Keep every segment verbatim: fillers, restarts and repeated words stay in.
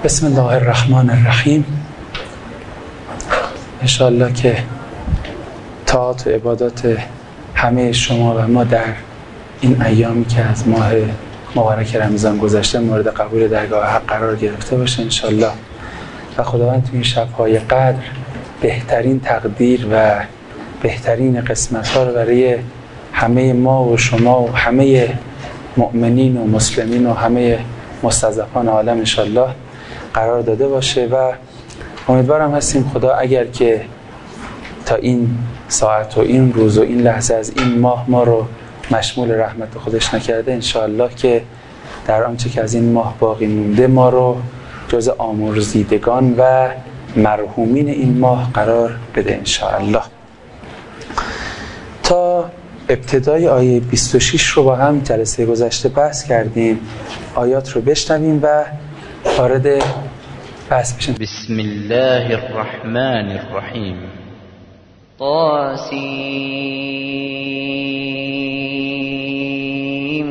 بسم الله الرحمن الرحیم. انشاءالله که طاعات و عبادات همه شما و ما در این ایامی که از ماه مبارک رمضان گذشته مورد قبول درگاه حق قرار گرفته باشه انشاءالله، و خداوند تو این شب‌های قدر بهترین تقدیر و بهترین قسمت‌ها رو برای همه ما و شما و همه مؤمنین و مسلمین و همه مستضعفان عالم انشاءالله قرار داده باشه. و امیدوارم هستیم خدا اگر که تا این ساعت و این روز و این لحظه از این ماه ما رو مشمول رحمت خودش نکرده، انشاءالله که در آنچه که از این ماه باقی مونده ما رو جز آمرزیدگان و مرحومین این ماه قرار بده انشاءالله. تا ابتدای آیه بیست و شش رو با هم جلسه گذشته بحث کردیم. آیات رو بشنویم و وارد بحث بشیم. بسم الله الرحمن الرحیم. طاسیم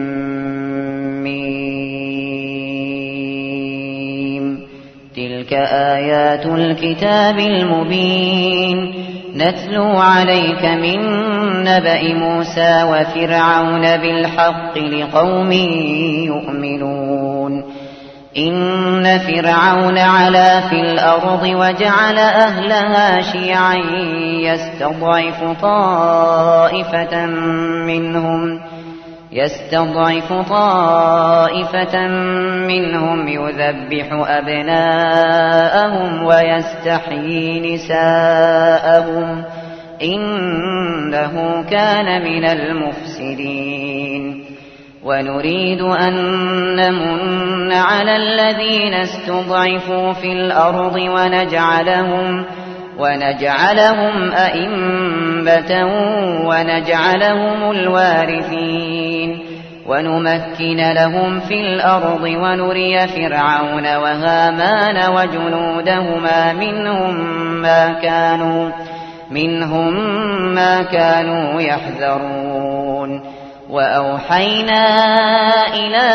میم تلك آیات الكتاب المبین نتلو عليك من نبأ موسى وفرعون بالحق لقوم يؤمنون إن فرعون علا في الأرض وجعل أهلها شيعا يستضعف طائفة منهم يستضعف طائفة منهم يذبح أبناءهم ويستحيي نساءهم إنه كان من المفسدين ونريد أن نمن على الذين استضعفوا في الأرض ونجعلهم ونجعلهم أئمة ونجعلهم الوارثين ونمكن لهم في الأرض ونري فرعون وهامان وجنودهما منهم ما كانوا منهم ما كانوا يحذرون وأوحينا إلى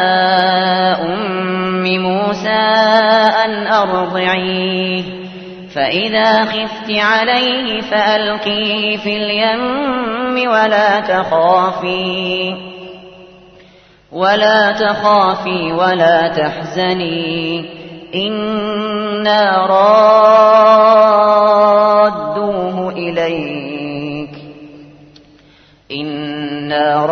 أم موسى أن أرضعيه فإذا خفت عليه فألقيه في اليم ولا تخافي ولا تخافي ولا تحزني إنا رادوه إليك إنا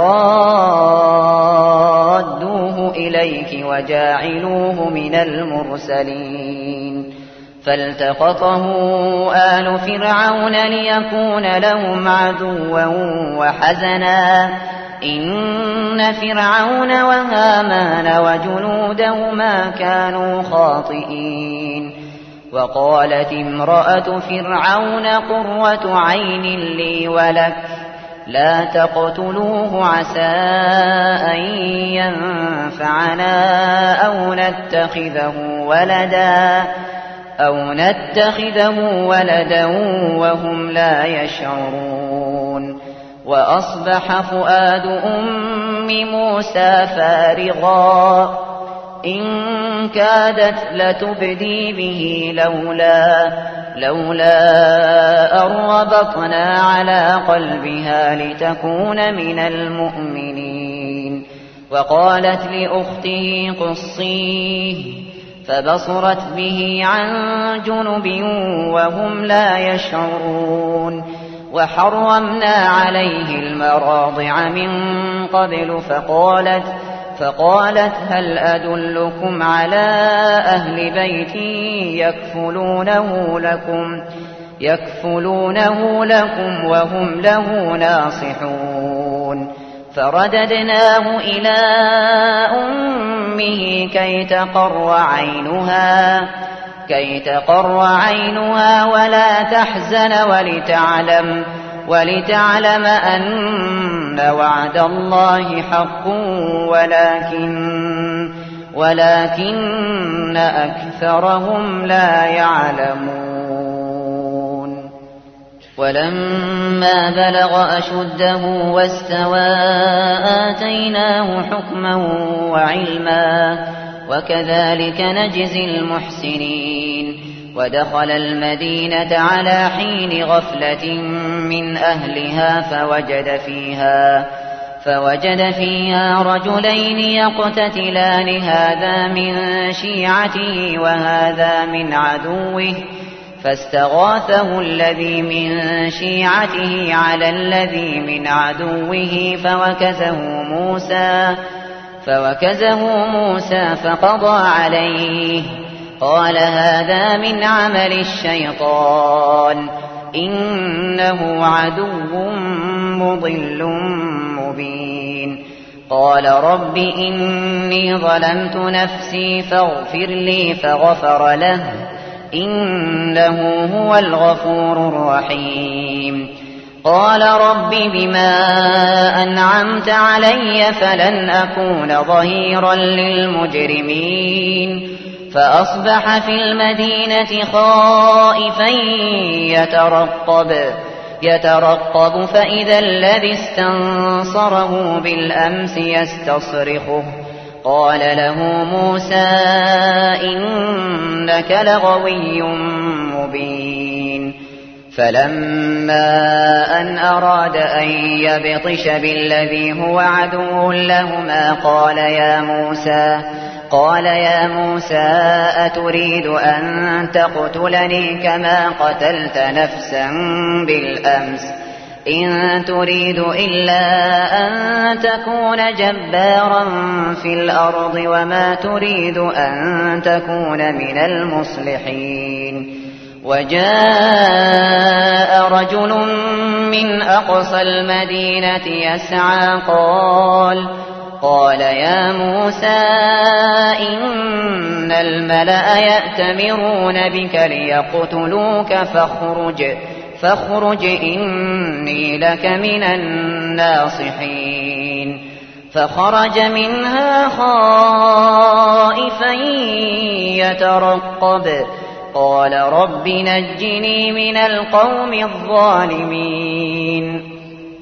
رادوه إليك وجاعلوه من المرسلين فالتقطه آل فرعون ليكون لهم عدوا وحزنا إن فرعون وهامان وجنودهما كانوا خاطئين وقالت امرأة فرعون قرة عين لي ولك لا تقتلوه عسى أن ينفعنا أو نتخذه ولدا أو نتخذه ولدا وهم لا يشعرون وأصبح فؤاد أم موسى فارغا إن كادت لتبدي به لولا لولا أن ربطنا على قلبها لتكون من المؤمنين وقالت لأخته قصيه فبصرت به عن جنب وهم لا يشعرون وحرمنا عليه المراضع من قبل فقالت فقالت هل أدلكم على أهل بيت يكفلونه لكم يكفلونه لكم وهم له ناصحون فرددناه إلى أمه كي تقر عينها كي تقر عينها ولا تحزن ولتعلم ولتعلم أن وعد الله حق ولكن ولكن أكثرهم لا يعلمون ولما بلغ أشده واستوى آتيناه حكما وعلما وكذلك نجزي المحسنين. ودخل المدينة على حين غفلة من أهلها فوجد فيها فوجد فيها رجلين يقتتلان هذا من شيعته وهذا من عدوه فاستغاثه الذي من شيعته على الذي من عدوه فوكزه موسى فوكزه موسى فقضى عليه. قال هذا من عمل الشيطان إنه عدو مضل مبين. قال رب إني ظلمت نفسي فاغفر لي فغفر له إنه هو الغفور الرحيم. قال رب بما أنعمت علي فلن أكون ظهيرا للمجرمين. فأصبح في المدينة خائفا يترقب يترقب فإذا الذي استنصره بالأمس يستصرخه. قال له موسى إنك لغوي مبين. فلما أن أراد أن يبطش بالذي هو عدو لهما قال يا موسى قال يا موسى أتريد أن تقتلني كما قتلت نفسا بالأمس إن تريد إلا أن تكون جبارا في الأرض وما تريد أن تكون من المصلحين. وجاء رجل من أقصى المدينة يسعى قال قال يا موسى إن الملأ يأتمرون بك ليقتلوك فاخرج فاخرج إني لك من الناصحين. فخرج منها خائفا يترقب قال رب نجني من القوم الظالمين.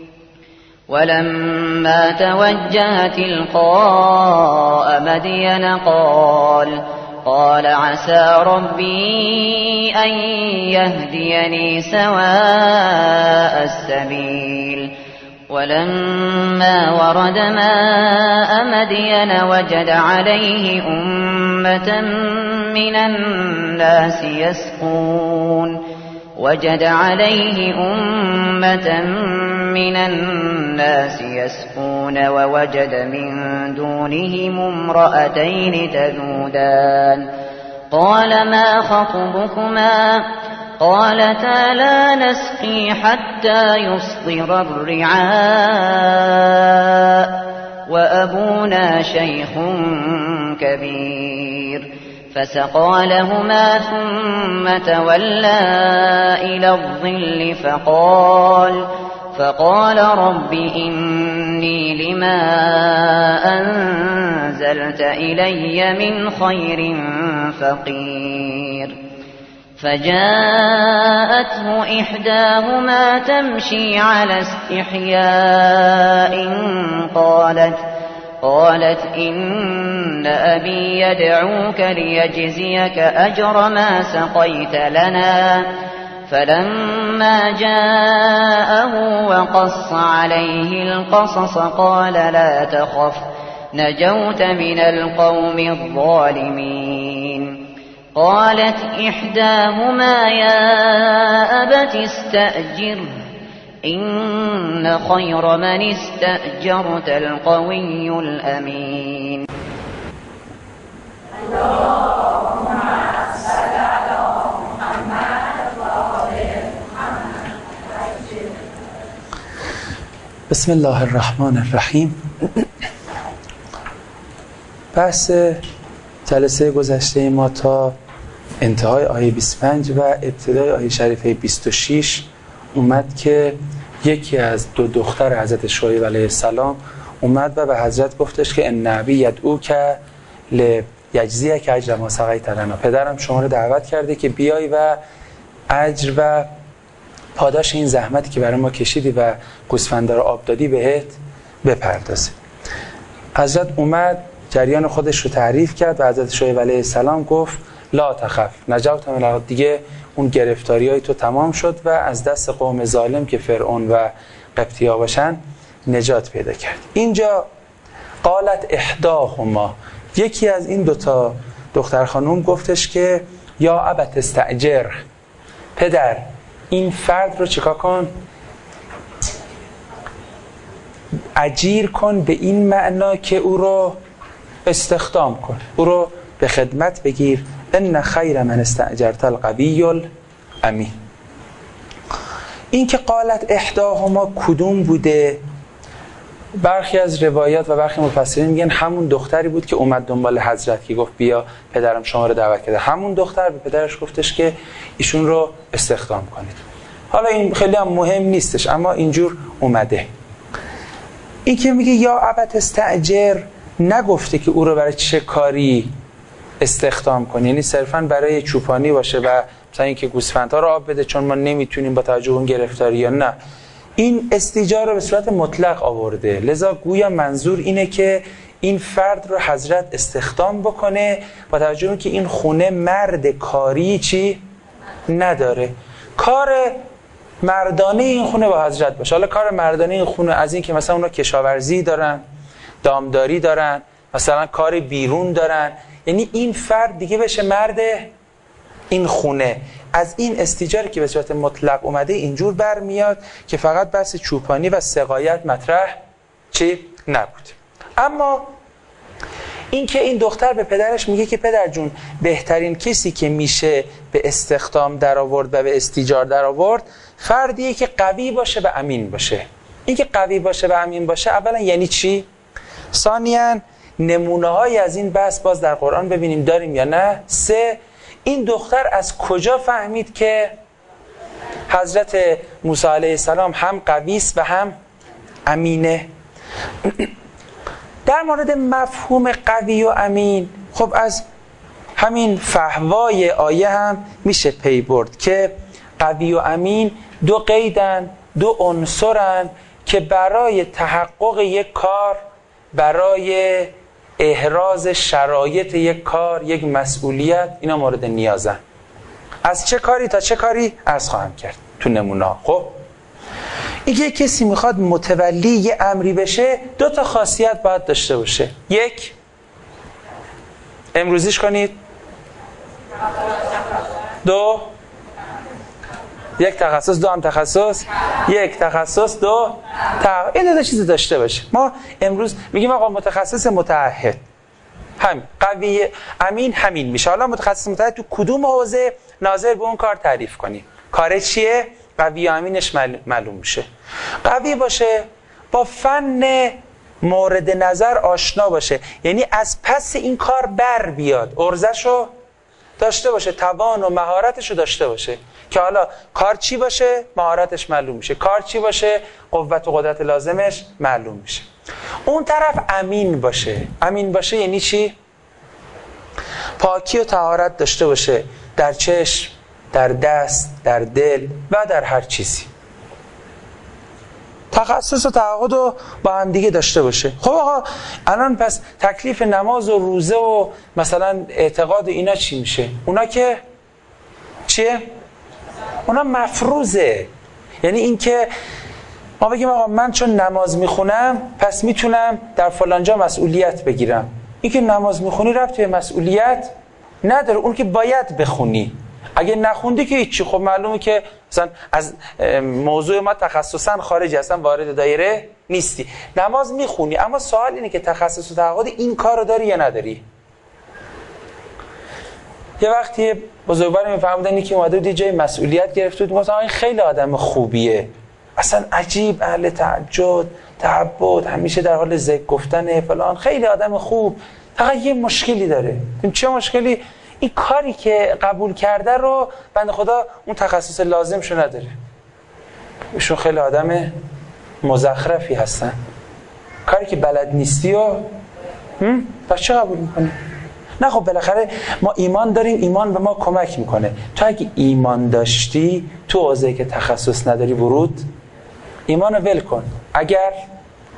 ولما توجه تلقاء مدين قال قال عسى ربي أن يهديني سواء السبيل. ولما ورد ماء مدين وجد عليه أمة من الناس يسقون وجد عليه أمة من الناس يسقون ووجد من دونهم امرأتين تذودان. قال ما خطبكما قالتا لا نسقي حتى يصدر الرعاء وأبونا شيخ كبير. فسقى لهما ثم تولى إلى الظل فقال فقال رب إني لما أنزلت إلي من خير فقير. فجاءته إحداهما تمشي على استحياء قالت قالت إن أبي يدعوك ليجزيك أجر ما سقيت لنا. فلما جاءه وقص عليه القصص قال لا تخف نجوت من القوم الظالمين. قالت إحداهما يا أبت استأجره إن خير من استأجرت القوي الأمين. بسم الله الرحمن الرحیم. بحث جلسه گذشته ما تا انتهای آیه بیست و پنج و ابتدای آیه شریفه بیست و شش اومد که یکی از دو دختر حضرت شعیب علیه السلام اومد و به حضرت گفتش که ان ابی یدعوک لیجزیک اجر ما سقیت لنا. پدرم شما رو دعوت کرده که بیای و اجر و پاداش این زحمتی که برای ما کشیدی و گوسفندا رو آب دادی بهت بپردازه. حضرت اومد جریان خودش رو تعریف کرد و حضرت شعیب علیه السلام گفت لا تخف نجوت من الارض، دیگه اون گرفتاری های تو تمام شد و از دست قوم ظالم که فرعون و قبطی‌ها باشن نجات پیدا کرد. اینجا قالت احداهما، یکی از این دوتا دختر خانوم گفتش که یا ابت استأجر، پدر این فرد رو چیکار کن؟ اجیر کن، به این معنا که او رو استخدام کن، او رو به خدمت بگیر. ان خیر من استأجرت القوی الامین. این که قالت احداهما کدوم بوده؟ برخی از روایات و برخی مفسرین میگن همون دختری بود که اومد دنبال حضرت که گفت بیا پدرم شما رو دعوت کرده. همون دختر به پدرش گفتش که ایشون رو استخدام کنید. حالا این خیلی هم مهم نیستش، اما اینجور اومده. این که میگه یا ابت استأجر، نگفته که او رو برای چه کاری استخدام کنی، یعنی صرفاً برای چوپانی باشه و مثلا اینکه گوسفندها رو آب بده چون ما نمیتونیم با توجه اون گرفتاری، یا نه، این استیجار رو به صورت مطلق آورده. لذا گویا منظور اینه که این فرد رو حضرت استخدام بکنه با توجه که این خونه مرد کاری چی نداره، کار مردانه این خونه با حضرت باشه. حالا کار مردانه این خونه از این که مثلا اونا کشاورزی دارن، دامداری دارن، مثلا کار بیرون دارن، یعنی این فرد دیگه بشه مرد این خونه. از این استیجاری که به صورت مطلق اومده اینجور برمیاد که فقط بحث چوپانی و سقایت مطرح چی نبود. اما این که این دختر به پدرش میگه که پدر جون بهترین کسی که میشه به استخدام در آورد و به استیجار در آورد فردیه که قوی باشه و امین باشه. این که قوی باشه و امین باشه اولا یعنی چی؟ ثانیاً نمونه های از این بحث باز در قرآن ببینیم داریم یا نه. سه، این دختر از کجا فهمید که حضرت موسی علیه السلام هم قوی است و هم امینه؟ در مورد مفهوم قوی و امین، خب از همین فحوای آیه هم میشه پی برد که قوی و امین دو قیدن، دو عنصرن که برای تحقق یک کار، برای احراز شرایط یک کار، یک مسئولیت، اینا مورد نیازن. از چه کاری تا چه کاری عرض خواهم کرد تو نمونه. خب اینکه کسی میخواد متولی یه امری بشه دو تا خاصیت باید داشته باشه. یک، امروزیش کنید. دو، یک تخصص. دو هم تخصص. یک تخصص. دو تخصص. این دو تا چیز داشته باشه. ما امروز میگیم آقا متخصص متعهد، همین قوی امین همین میشه. حالا متخصص متعهد تو کدوم حوزه ناظر به اون کار تعریف کنی، کار چیه، قوی امینش معلوم میشه. قوی باشه، با فن مورد نظر آشنا باشه، یعنی از پس این کار بر بیاد، ارزشو داشته باشه، توان و مهارتشو داشته باشه که حالا کار چی باشه مهارتش معلوم میشه، کار چی باشه قوت و قدرت لازمش معلوم میشه. اون طرف امین باشه. امین باشه یعنی چی؟ پاکی و طهارت داشته باشه در چشم، در دست، در دل و در هر چیزی. تخصص و تعهد رو با هم دیگه داشته باشه. خب آقا الان پس تکلیف نماز و روزه و مثلا اعتقاد اینا چی میشه؟ اونا که چیه؟ اونا مفروضه. یعنی این که ما بگیم آقا من چون نماز میخونم پس میتونم در فلانجا مسئولیت بگیرم. این که نماز میخونی ربطی به مسئولیت نداره، اون که باید بخونی. اگه نخوندی که هیچی. خب معلومه که مثلا از موضوع ما تخصصا خارجی، اصلا وارد دایره نیستی، نماز میخونی. اما سوال اینه که تخصص و تعهد این کار رو داری یا نداری. یه وقتی بزرگوار میفهمودن که اومده بود جای مسئولیت گرفته بود، مثلا این خیلی آدم خوبیه، اصلا عجیب، اهل تعجب، تعبد، همیشه در حال ذکر گفتن فلان، خیلی آدم خوب، فقط یه مشکلی داره. چه مشکلی؟ این کاری که قبول کرده رو بنده خدا اون تخصص لازمشو نداره. ایشون خیلی آدم مزخرفی هستن، کاری که بلد نیستی و پس چه قبول میکنی؟ نه خب بالاخره ما ایمان داریم، ایمان به ما کمک میکنه. تو اگه ایمان داشتی تو حوزه‌ای که تخصص نداری ورود، ایمان رو ول کن. اگر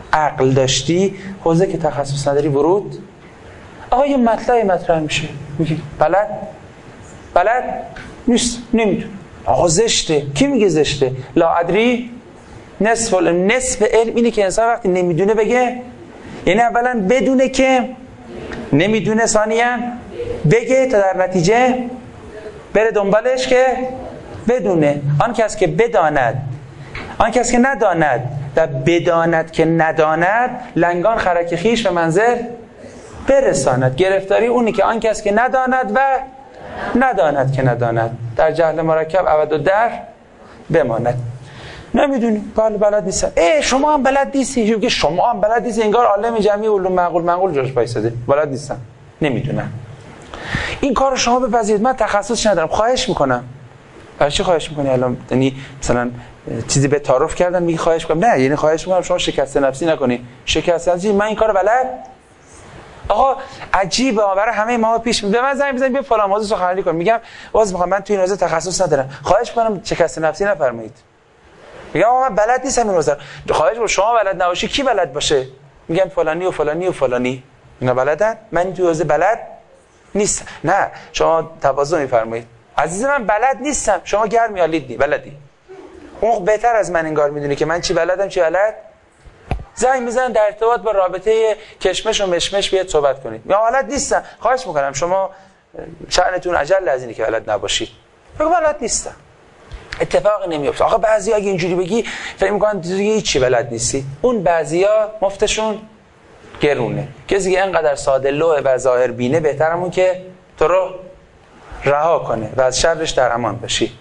عقل داشتی، حوزه که تخصص نداری ورود. آقا یه مطلعی مطرح میشه میگی بلد بلد نیست، نمیدونم. آقا زشته. کی میگه زشته؟ لا ادری نصف علم. نصف علم اینه که انسان وقتی نمیدونه بگه، یعنی اولا بدونه که نمیدونه، ثانیاً بگه تا در نتیجه بره دنبالش که بدونه. آن کس که بداند، آن کس که نداند و بداند که نداند، لنگان خرک خیش به منزل برساند. گرفتاری اونی که آن کس که نداند و نداند که نداند، در جهل مرکب ابد و در بماند. نمیدونی، بله بلد نیستم. ای شما هم بلد نیستی. که شما هم بلد نیستی، انگار عالم جمعی علوم معقول معقول جاش وایساده. بلد نیستم، نمیدونم. این کارو شما بپذیرید، من تخصصش ندارم. خواهش میکنم. برای چی خواهش میکنی الان؟ یعنی مثلا چیزی به تعارف کردن میگی خواهش میکنم؟ نه، یعنی خواهش میکنم شما شکست نفسی نکنی. شکست نفسی من این کارو بلد. آقا عجیبه، برای همه ما پیش میاد. به من زنگ بزنید بیا فلان موضوع سخنرانی کن. میگم باز میخوام، من تو این حوزه تخصص ندارم. خواهش میکنم شکست نفسی نفرمایید. میگم آقا من بلد نیستم این حوزه. خواهش میکنم شما بلد نباشی کی بلد باشه؟ میگم فلانی و فلانی و فلانی. اینا بلدن، من تو حوزه بلد نیستم. نه، شما تواضع میفرمایید. عزیز من بلد نیستم. شما گرم میالید نی بلدی. اون بهتر از من انگار میدونی که من چی بلدم چی بلد. زنگ میزنن در ارتباط با رابطه کشمش و مشمش بیاد صحبت کنید. یا بلد نیستم. خواهش میکنم شما شأنتون عجل از اینه که بلد نباشید. بگو بلد نیستم. اتفاقی نمیفته. آقا بعضی اگه اینجوری بگی فکر میکنن دیگه هیچی بلد نیستی. اون بعضیا مفتشون گرونه. کسی که اینقدر ساده لوح و ظاهر بینه بهترمون که تو رو رها کنه و از شرش در امان باشی.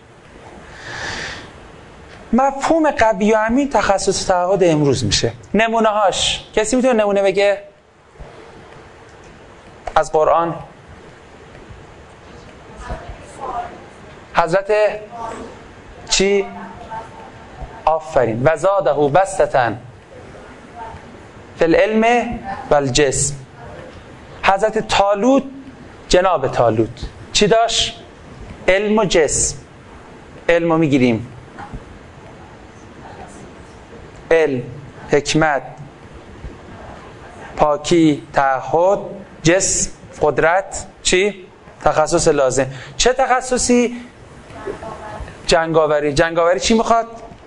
مفهوم قوی و امین تخصص تعهد امروز میشه. نمونه هاش کسی میتونه نمونه بگه از قرآن؟ حضرت چی؟ آفرین. و زاده بسطة فی العلم و الجسم. حضرت طالوت، جناب طالوت چی داشت؟ علم و جسم. علم رو میگیریم، علم، حکمت، پاکی، تعهد، جسم، قدرت، چی؟ تخصص لازم. چه تخصصی؟ جنگاوری. جنگاوری چی میخواد؟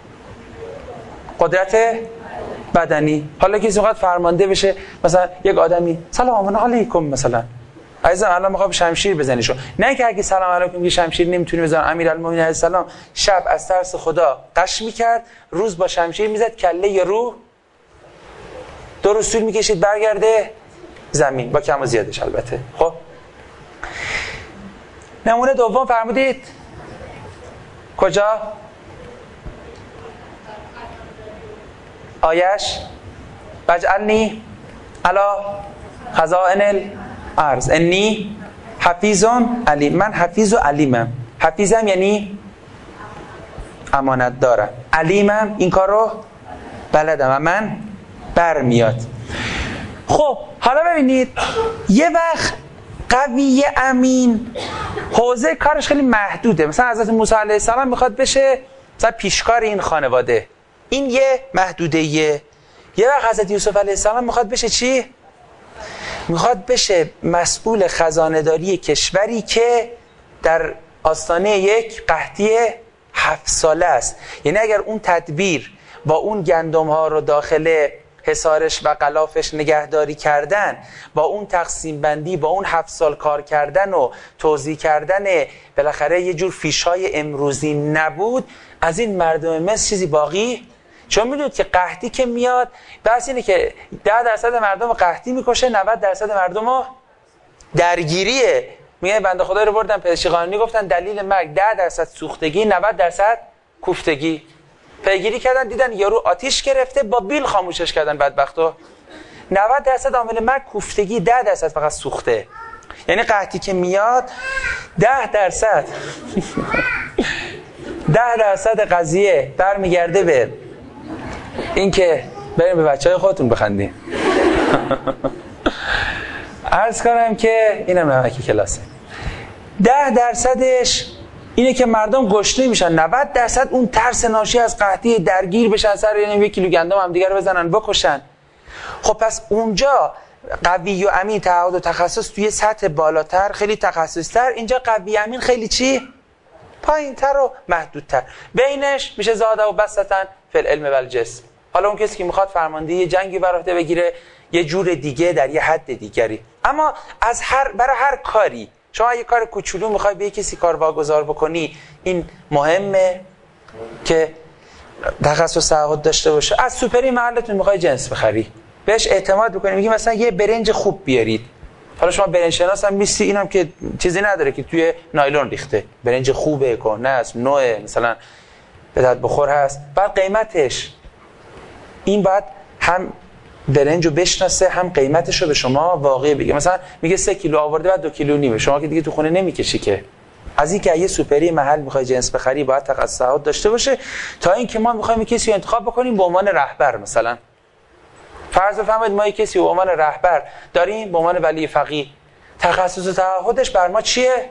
قدرت بدنی. حالا کسی میخواد فرمانده بشه، مثلا یک آدمی سلام علیکم مثلا عزیزم الان میخوام شمشیر بزنی شو، نه که اگه سلام علیکم میگی شمشیر نمیتونی بزنی. امیرالمومنین علیه السلام شب از ترس خدا قش میکرد، روز با شمشیر میزد کله یا رو دو روز طول میکشید برگرده زمین، با کم و زیادش البته. خب نمونه دوم فرمودید کجا؟ آیش وجعلنی علی خزائن الارض انی حفیظ علیم. من حفیظ و علیمم. حفیظم یعنی امانت دارم، علیمم این کار رو بلدم و من برمیاد. خب حالا ببینید یه وقت قوی امین حوزه کارش خیلی محدوده. مثلا حضرت موسی علیه السلام میخواد بشه مثلا پیشکار این خانواده، این یه محدوده. یه یه وقت حضرت یوسف علیه السلام میخواد بشه چی؟ میخواد بشه مسئول خزانه‌داری کشوری که در آستانه یک قحطی هفت ساله است. یعنی اگر اون تدبیر با اون گندم ها رو داخل حصارش و غلافش نگهداری کردن، با اون تقسیم بندی، با اون هفت سال کار کردن و توزیع کردن بالاخره یه جور فیشای امروزی نبود، از این مردم مصر چیزی باقی. چون میدونید که قحطی که میاد بحث اینه که ده درصد مردم رو قحطی میکشه، نود درصد مردم رو درگیریه. میگه بنده خدا رو بردن پزشکی قانونی گفتن دلیل مرگ ده درصد سوختگی، نود درصد کوفتگی. پیگیری کردن دیدن یارو آتیش گرفته، با بیل خاموشش کردن بدبختو. نود درصد عامل مرگ کوفتگی، ده درصد فقط سوخته. یعنی قحطی که میاد ده درصد ده درصد قضیه برمیگرده به این که بریم به بچهای خودتون بخندیم. عرض کنم که اینم نمکی کلاسه. ده درصدش اینه که مردم گشنه میشن، نود درصد اون ترس ناشی از قحطی درگیر بشن سر یعنی یک کیلو گندم هم دیگه رو بزنن بکشن. خب پس اونجا قوی و امین تعهد و تخصص توی سطح بالاتر خیلی تخصصی‌تر، اینجا قوی امین خیلی چی؟ پایین‌تر و محدودتر. بینش میشه زاده و بسطن فی العلم و الجسم. حالا اون کسی که میخواد فرماندهی جنگی بر عهده بگیره یه جور دیگه در یه حد دیگری، اما از هر برای هر کاری شما اگه کار کوچولو میخوای به کسی کار واگذار بکنی، این مهمه که تخصص تعهد داشته باشه. از سوپری محلتون میخوای جنس بخری، بهش اعتماد بکنی، میگی مثلا یه برنج خوب بیارید. حالا شما برنج شناس هم میستی، اینم که چیزی نداره که توی نایلون ریخته، برنج خوبه، کهنه است، نوع مثلا به درد بخور هست، بعد قیمتش این بعد هم برنج رو بشناسه هم قیمتش رو به شما واقعی بگه. مثلا میگه سه کیلو آورده بعد دو کیلو نیمه، شما که دیگه تو خونه نمیکشی که. از این که یه سوپری محل میخوای جنس بخری باید تخصص تعهد داشته باشه، تا اینکه ما میخوایم کسی رو انتخاب بکنیم به عنوان رهبر. مثلا فرض بفرمایید ما یک کسی به عنوان رهبر داریم، به عنوان ولی فقیه، تخصص تعهدش بر ما چیه؟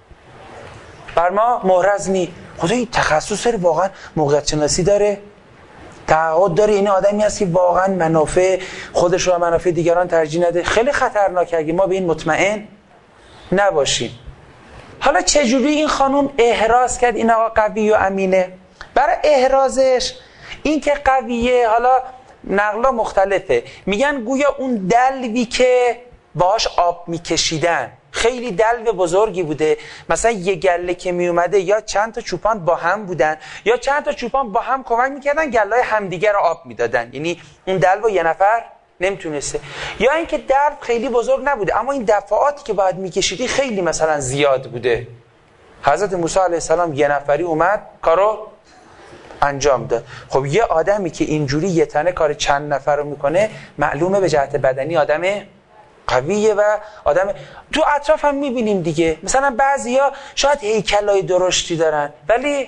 بر ما محرز نی. خدا این تخصص داره، واقعا موقعیت شناسی داره، تعهد داره، این آدمی هست که واقعا منافع خودش رو و منافع دیگران ترجیح نده. خیلی خطرناکه اگه ما به این مطمئن نباشیم. حالا چجوری این خانوم احراز کرد این آقا قوی و امینه؟ برای احرازش این که قویه، حالا نقلا مختلفه، میگن گویا اون دلوی که باهاش آب میکشیدن خیلی دلو بزرگی بوده، مثلا یه گله که میومده یا چند تا چوپان با هم بودن یا چند تا چوپان با هم کمک میکردن گله‌های همدیگه رو آب میدادن، یعنی اون دلو یه نفر نمیتونسته. یا اینکه دلو خیلی بزرگ نبوده اما این دفعاتی که باید میکشیدی خیلی مثلا زیاد بوده. حضرت موسی علیه السلام یه نفری اومد کارو انجام داد. خب یه آدمی که اینجوری یه تنه کار چند نفر رو میکنه معلومه به جهت بدنی آدم قویه و آدم. تو اطراف هم میبینیم دیگه، مثلا بعضیا شاید هیکلای درشتی دارن ولی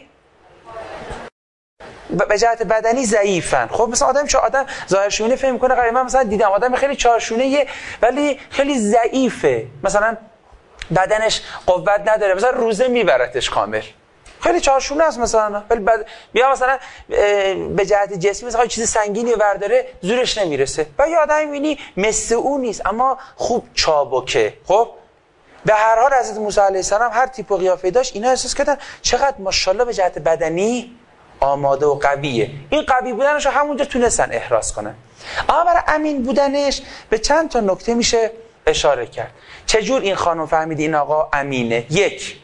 به جهت بدنی ضعیفن. خب مثلا آدم چه آدم ظاهرشونه فهم کنه قوی، من مثلا دیدم آدم خیلی چارشونه ولی خیلی ضعیفه، مثلا بدنش قوت نداره، مثلا روزه میبرتش کامل، خیلی چارشونه است مثلا، ولی بعد بیا مثلا به جهت جسمی مثلا چیز سنگینی برداره زورش نمیرسه. و یه آدمی میبینی مثل اون نیست اما خوب چابکه. خب به هر حال حضرت موسی علیه السلام هر تیپ و قیافه داشت، اینا احساس کردن چقدر ماشاءالله به جهت بدنی آماده و قویه. این قوی بودنش رو همونجا تونستن احراز کنن. اما برای امین بودنش به چند تا نکته میشه اشاره کرد. چجور این خانم فهمید این آقا امینه؟ یک،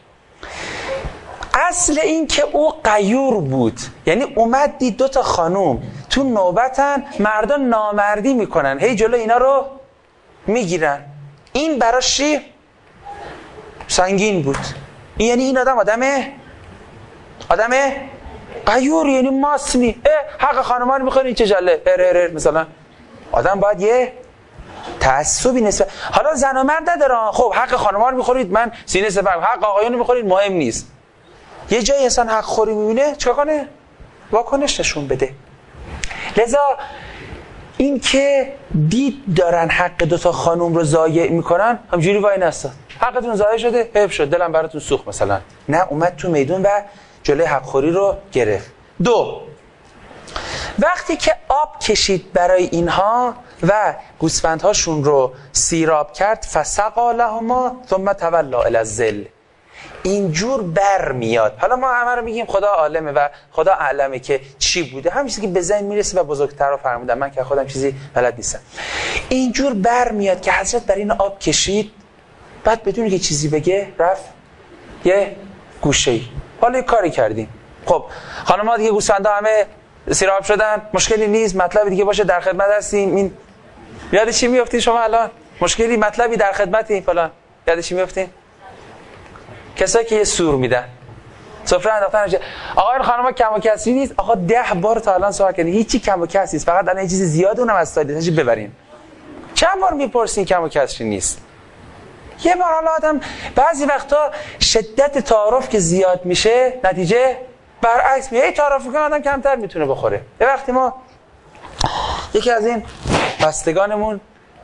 اصل این که او غیور بود، یعنی اومد دید دو تا خانوم تو نوبتن مردان نامردی میکنن، هی جلو اینا رو میگیرن، این براش چی؟ سنگین بود. این یعنی این آدم آدمه آدمه غیور، یعنی ماسنی، حق خانوما رو میخورین چه جله ار ار ار. مثلا آدم باید یه تعصبی نسبت، حالا زن و مرد نداره، خب حق خانوما رو میخورید من سینه سپر، حق آقایون رو میخورید مهم نیست. یه جای انسان حق خوری میبینه چه کنه؟ واکنش نشون بده. لذا این که دید دارن حق دوتا خانوم رو ضایع میکنن همجوری وای نستاد، حقتون ضایع شده، حیف شد، دلم براتون سوخت مثلا، نه اومد تو میدون و جلوی حق خوری رو گرفت. دو، وقتی که آب کشید برای اینها و گوسفندهاشون رو سیراب کرد، فسقا لهما ثم تولی الی الظل، اینجور بر میاد. حالا ما همه رو میگیم خدا عالمه و خدا اعلمه که چی بوده، همین چیزی که به ذهن میرسه و بزرگتر رو فرمودن، من که خودم چیزی بلد نیستم. اینجور بر میاد که حضرت برای این آب کشید، بعد بدون که چیزی بگه رفت یه گوشه‌ای. حالا یه کاری کردیم، خب خانم‌ها دیگه گوسفندا همه سیراب شدن، مشکلی نیست، مطلب دیگه باشه در خدمت هستیم. این یاد چی میافتین شما الان؟ مشکلی مطلبی در خدمتین فلان، یاد چی میافتین؟ کسایی که یه سور میدن سفره انداختن، آقا این خانم‌ها کم و کسری نیست، آقا ده بار تا الان صحبت کردین هیچی کم و کسری نیست، فقط الان یه چیز زیاد اونم از سایدش ببرین. چند بار میپرسین کم و کسری نیست؟ یه بار. حالا آدم بعضی وقتا شدت تعارف که زیاد میشه نتیجه برعکس میشه، تعارف کنه آدم کمتر میتونه بخوره. یه وقتی ما یکی از این بستگانمون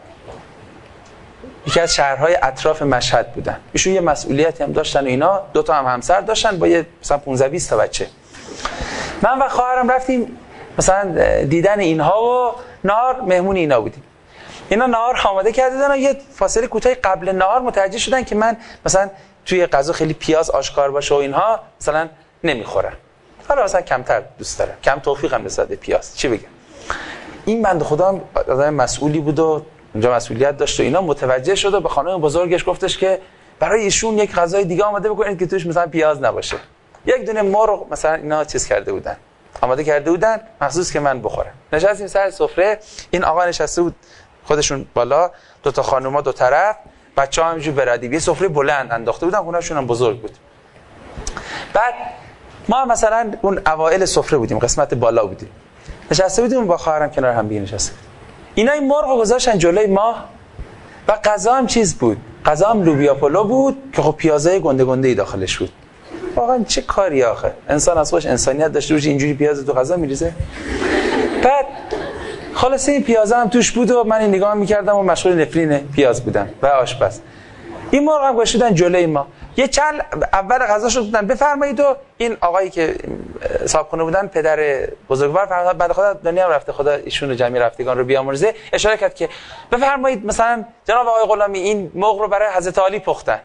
یکی از شهرهای اطراف مشهد بودن، ایشون یه مسئولیتی هم داشتن و اینا، دو تا هم همسر داشتن با یه مثلا پانزده بیست تا بچه. من و خواهرم رفتیم مثلا دیدن اینها و نهار مهمون اینا بودیم. اینا نهار آماده کرده بودن، یه فاصله کوتاهی قبل نهار متوجه شدن که من مثلا توی غذا خیلی پیاز آشکار باشه و اینها مثلا نمیخورم، حالا مثلا کمتر دوست دارم، کم توفیقم نسبت به پیاز. چی بگم؟ این بنده خدا آدم مسئولی بود و اونجا مسئولیت داشت و اینا، متوجه شد و به خانم بزرگش گفتش که برای ایشون یک غذای دیگه آماده بکنید که توش مثلا پیاز نباشه. یک دونه مرغ مثلا اینا چیز کرده بودن، آماده کرده بودن مخصوص که من بخورم. نشستیم سر سفره، این آقا نشسته بود خودشون بالا، دو تا خانوما دو طرف، بچه‌ها همینجوری بردی، یه سفره بلند انداخته بودن، خونه‌شون هم بزرگ بود. بعد ما مثلا اون اوایل سفره بودیم، قسمت بالا بودیم، نشسته بودیم با خواهرم کنار هم دیگه نشسته. اینا این مرغو گذاشتن جلوی ما و غذا هم چیز بود، غذا هم لوبیا پلو بود که خب پیازای گنده گنده‌ای داخلش بود. واقعا چه کاری آخه، انسان از خودش انسانیت داشته باشه اینجوری پیاز تو غذا میریزه. بعد خلاصه این پیازا هم توش بود و من این نگاه میکردم و مشغول نفرین پیاز بودم و آشپز. این مرغ هم گذاشتن جلوی ما، یه چند اول غذا شد بودن بفرمایید و این آقایی که صاحب خونه بودن پدر بزرگوار فرمود بعد خدا دنیا رفته، خدا ایشون رو جمعی رفتگان رو بیامرزه، اشاره کرد که بفرمایید مثلا جناب آقای غلامی این مرغ رو برای حضرت علی پختن،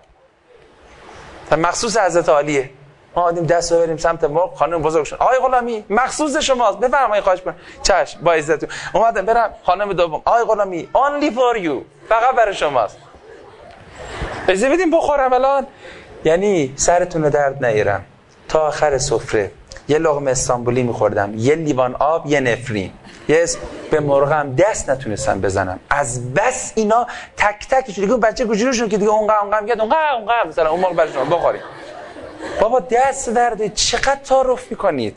مخصوص حضرت علیه. ما آدیم دست رو بریم سمت مرغ، خانم بزرگ شد آقای غلامی مخصوص شماست بفرمایید خواهش می‌کنم. چشم با عزت. اومدم برم خانم دوم آقای غلامی only for you، فقط برای شماست، اجازه بدیم بخورم الان. یعنی سرتون رو درد نیارم، تا آخر سفره یه لقمه استانبولی میخوردم، یه لیوان آب، یه نفرین، یه به مرغم دست نتونستم بزنم از بس اینا تک تک دیگه بچه کوچولوشون که دیگه اونقدر اونقدر میگه اونقدر اونقدر مثلا اون مرغ برای شما بخورید. بابا دست درد چقدر تعارف میکنید.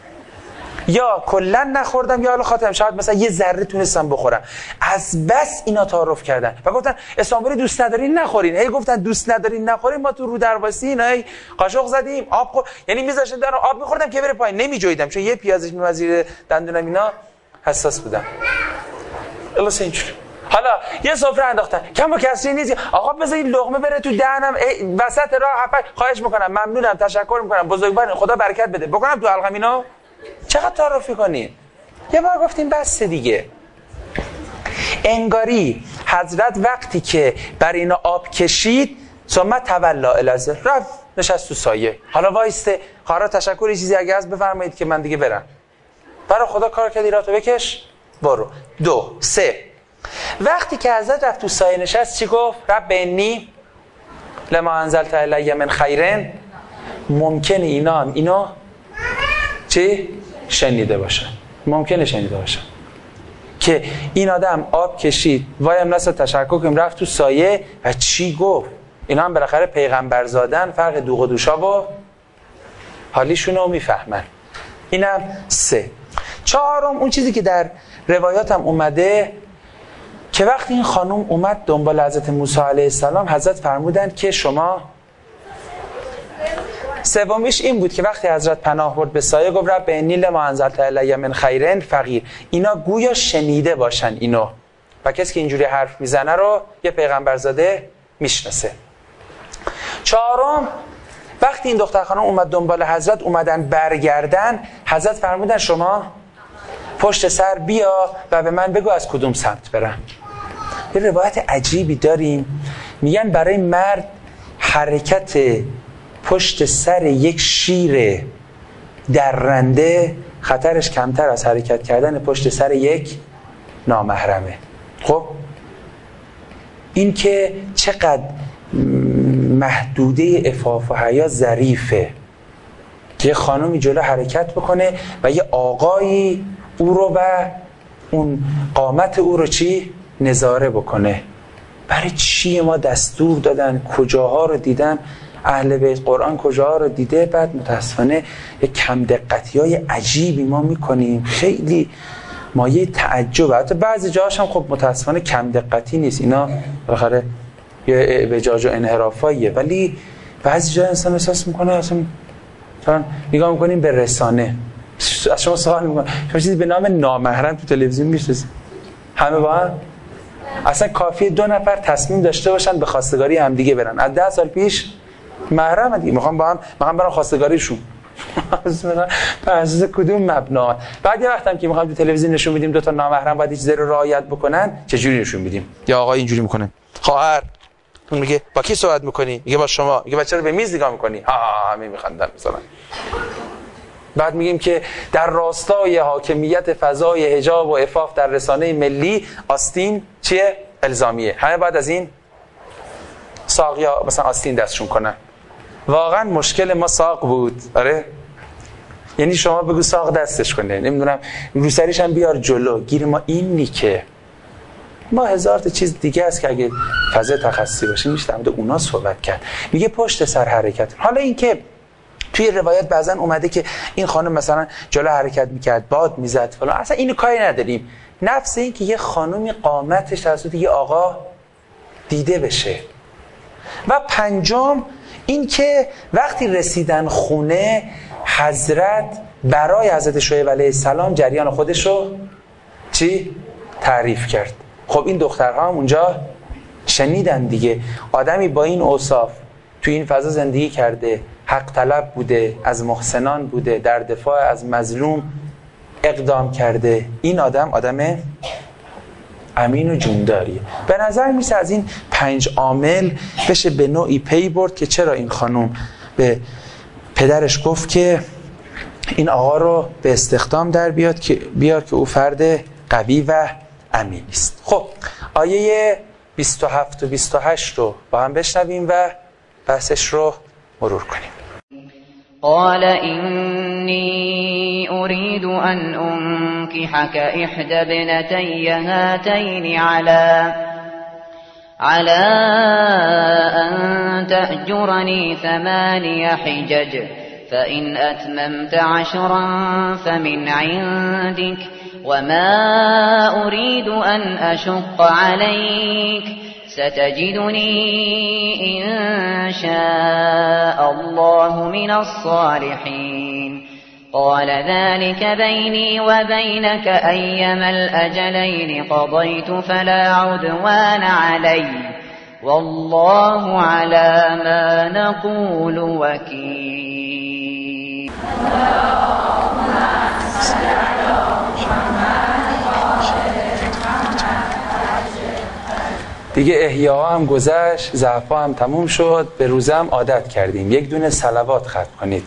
یا کلا نخوردم یا حالا خاطرم شاید مثلا یه ذره تونستم بخورم، از بس اینا تعارف کردن و گفتن استانبولی دوست ندارین نخورین. هی گفتن دوست ندارین نخورین، ما تو رو درواسی اینا هی قاشق زدیم آب خور... یعنی میذاشتن در آب میخوردم که بره پایین، نمیجویدم چون یه پیازش میومد زیر دندونم، اینا حساس بودم. خلاص اینجوری حالا یه سفره انداختن کم و کسری نیست، آقا بذار این لقمه بره تو دهنم وسط راه، خواهش میکنم ممنونم تشکر میکنم بزرگوار خدا برکت بده، بکنم تو حلقم اینا. چقدر تعارفی کنین؟ یه بار گفتیم بس دیگه. انگاری حضرت وقتی که بر اینا آب کشید ثم تولا الازه، رفت نشست تو سایه، حالا وایسته خواهرا تشکر چیزی اگه هست بفرمایید که من دیگه برم. برای خدا کار کردی راتو بکش برو. دو سه وقتی که حضرت رفت تو سایه نشست چی گفت؟ رب انی لما انزلت الی من خیرن. ممکنه اینا هم اینا چی؟ شنیده باشن، ممکنه شنیده باشن که این آدم آب کشید وایم نسا تشکر کنیم رفت تو سایه و چی گفت. اینا هم بالاخره پیغمبر زادن، فرق دوغ و دوشا و حالیشون رو میفهمن. اینم سه. چهارم اون چیزی که در روایات هم اومده که وقتی این خانم اومد دنبال حضرت موسی علیه السلام، حضرت فرمودن که شما، سومیش این بود که وقتی حضرت پناه برد به سایه گفت رب انی لما انزلت الی من خیرن فقیر. اینا گویا شنیده باشن اینو و کسی که اینجوری حرف میزنه رو یه پیغمبرزاده میشناسه. چهارم وقتی این دختر خانم اومد دنبال حضرت، اومدن برگردن، حضرت فرمودن شما پشت سر بیا و به من بگو از کدوم سمت برم. یه روایت عجیبی داریم میگن برای مرد حرکت پشت سر یک شیر درنده خطرش کمتر از حرکت کردن پشت سر یک نامحرمه. خب این که چقدر محدوده عفاف و حیا ظریفه که یه خانومی جلو حرکت بکنه و یه آقایی او رو و اون قامت او رو چی؟ نظاره بکنه. برای چی ما دستور دادن؟ کجاها رو دیدن؟ اهل بیت قرآن کجاها رو دیده؟ بعد متاسفانه یک کم دقتی های عجیبی ما میکنیم، خیلی مایه تعجب. حتی بعضی جاهاش هم خب متاسفانه کم دقتی نیست، اینا بالاخره یه اعوجاج و انحرافاییه، ولی بعضی جاها انسان احساس میکنه اصلا مثلا نگاه میکنیم به رسانه، از شما سوال میکنم شما چیزی به نام نامحرم تو تلویزیون میشناسید؟ همه با هم اصلا کافیه دو نفر تصمیم داشته باشن به خواستگاری هم دیگه برن. از ده سال پیش محرم دیگه میخوام با هم میخوام برام خواستگاریشون، بر اساس کدوم مبنا؟ بعد یه وقتم که میخوام تو تلویزیون نشون میدیم دو تا نامحرم باید یه چیزی رو رعایت بکنن، چه جوری نشون میدیم؟ یا آقا اینجوری میکنه، خواهر اون میگه با کی صحبت میکنی؟ میگه با شما. میگه بچه رو به میز نگاه میکنی؟ ها ها همین میخندن مثلا. بعد میگیم که در راستای حاکمیت فضای حجاب و عفاف در رسانه ملی آستین چیه؟ الزامیه. همه بعد از این ساقیا مثلا آستین دستشون کنن. واقعا مشکل ما ساق بود. آره، یعنی شما بگو ساق دستش کنه، نمیدونم روسریش هم بیار جلو. گیر ما اینی که ما هزار تا چیز دیگه است که اگه فضای تخصصی باشه میشه در مورد اونا صحبت کرد. میگه پشت سر حرکت. حالا این که توی روایت بعضن اومده که این خانم مثلا جلو حرکت میکرد، باد میزد فلان، اصلا اینو کاری نداریم. نفس این که یه خانومی قامتش توسط یه آقا دیده بشه. و پنجم این که وقتی رسیدن خونه حضرت برای حضرت شعیب علیه السلام جریان خودشو چی؟ تعریف کرد. خب این دخترها هم اونجا شنیدن دیگه. آدمی با این اوصاف توی این فضا زندگی کرده، حق طلب بوده، از محسنان بوده، در دفاع از مظلوم اقدام کرده. این آدم آدم امین و جونداریه. به نظر میسه از این پنج عامل بشه به نوعی پی برد که چرا این خانم به پدرش گفت که این آقا رو به استخدام در بیاد که بیار که او فرد قوی و امین است. خب آیه بیست و هفت و بیست و هشت رو با هم بشنویم و بحثش رو مرور کنیم. قال إني أريد أن أنكحك إحدى ابنتي هاتين على على أن تأجرني ثماني حجج فإن أتممت عشرا فمن عندك وما أريد أن أشق عليك ستجدني إن شاء الله من الصالحين. قال ذلك بيني وبينك أيما الأجلين قضيت فلا عدوان علي والله على ما نقول وكيل. دیگه احیا هم گذشت، ضعفا هم تموم شد، به روزه هم عادت کردیم. یک دونه صلوات ختم کنید.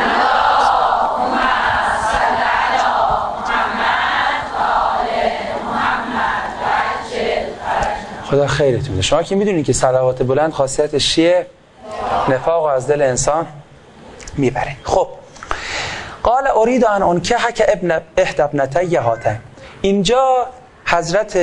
خدا خیرتون بده. شما که میدونید که صلوات بلند خاصیتش چیه؟ نفاق از دل انسان میبره. خب قال اريد ان انكحك ابن احدى ابنتي هاتين. اینجا حضرت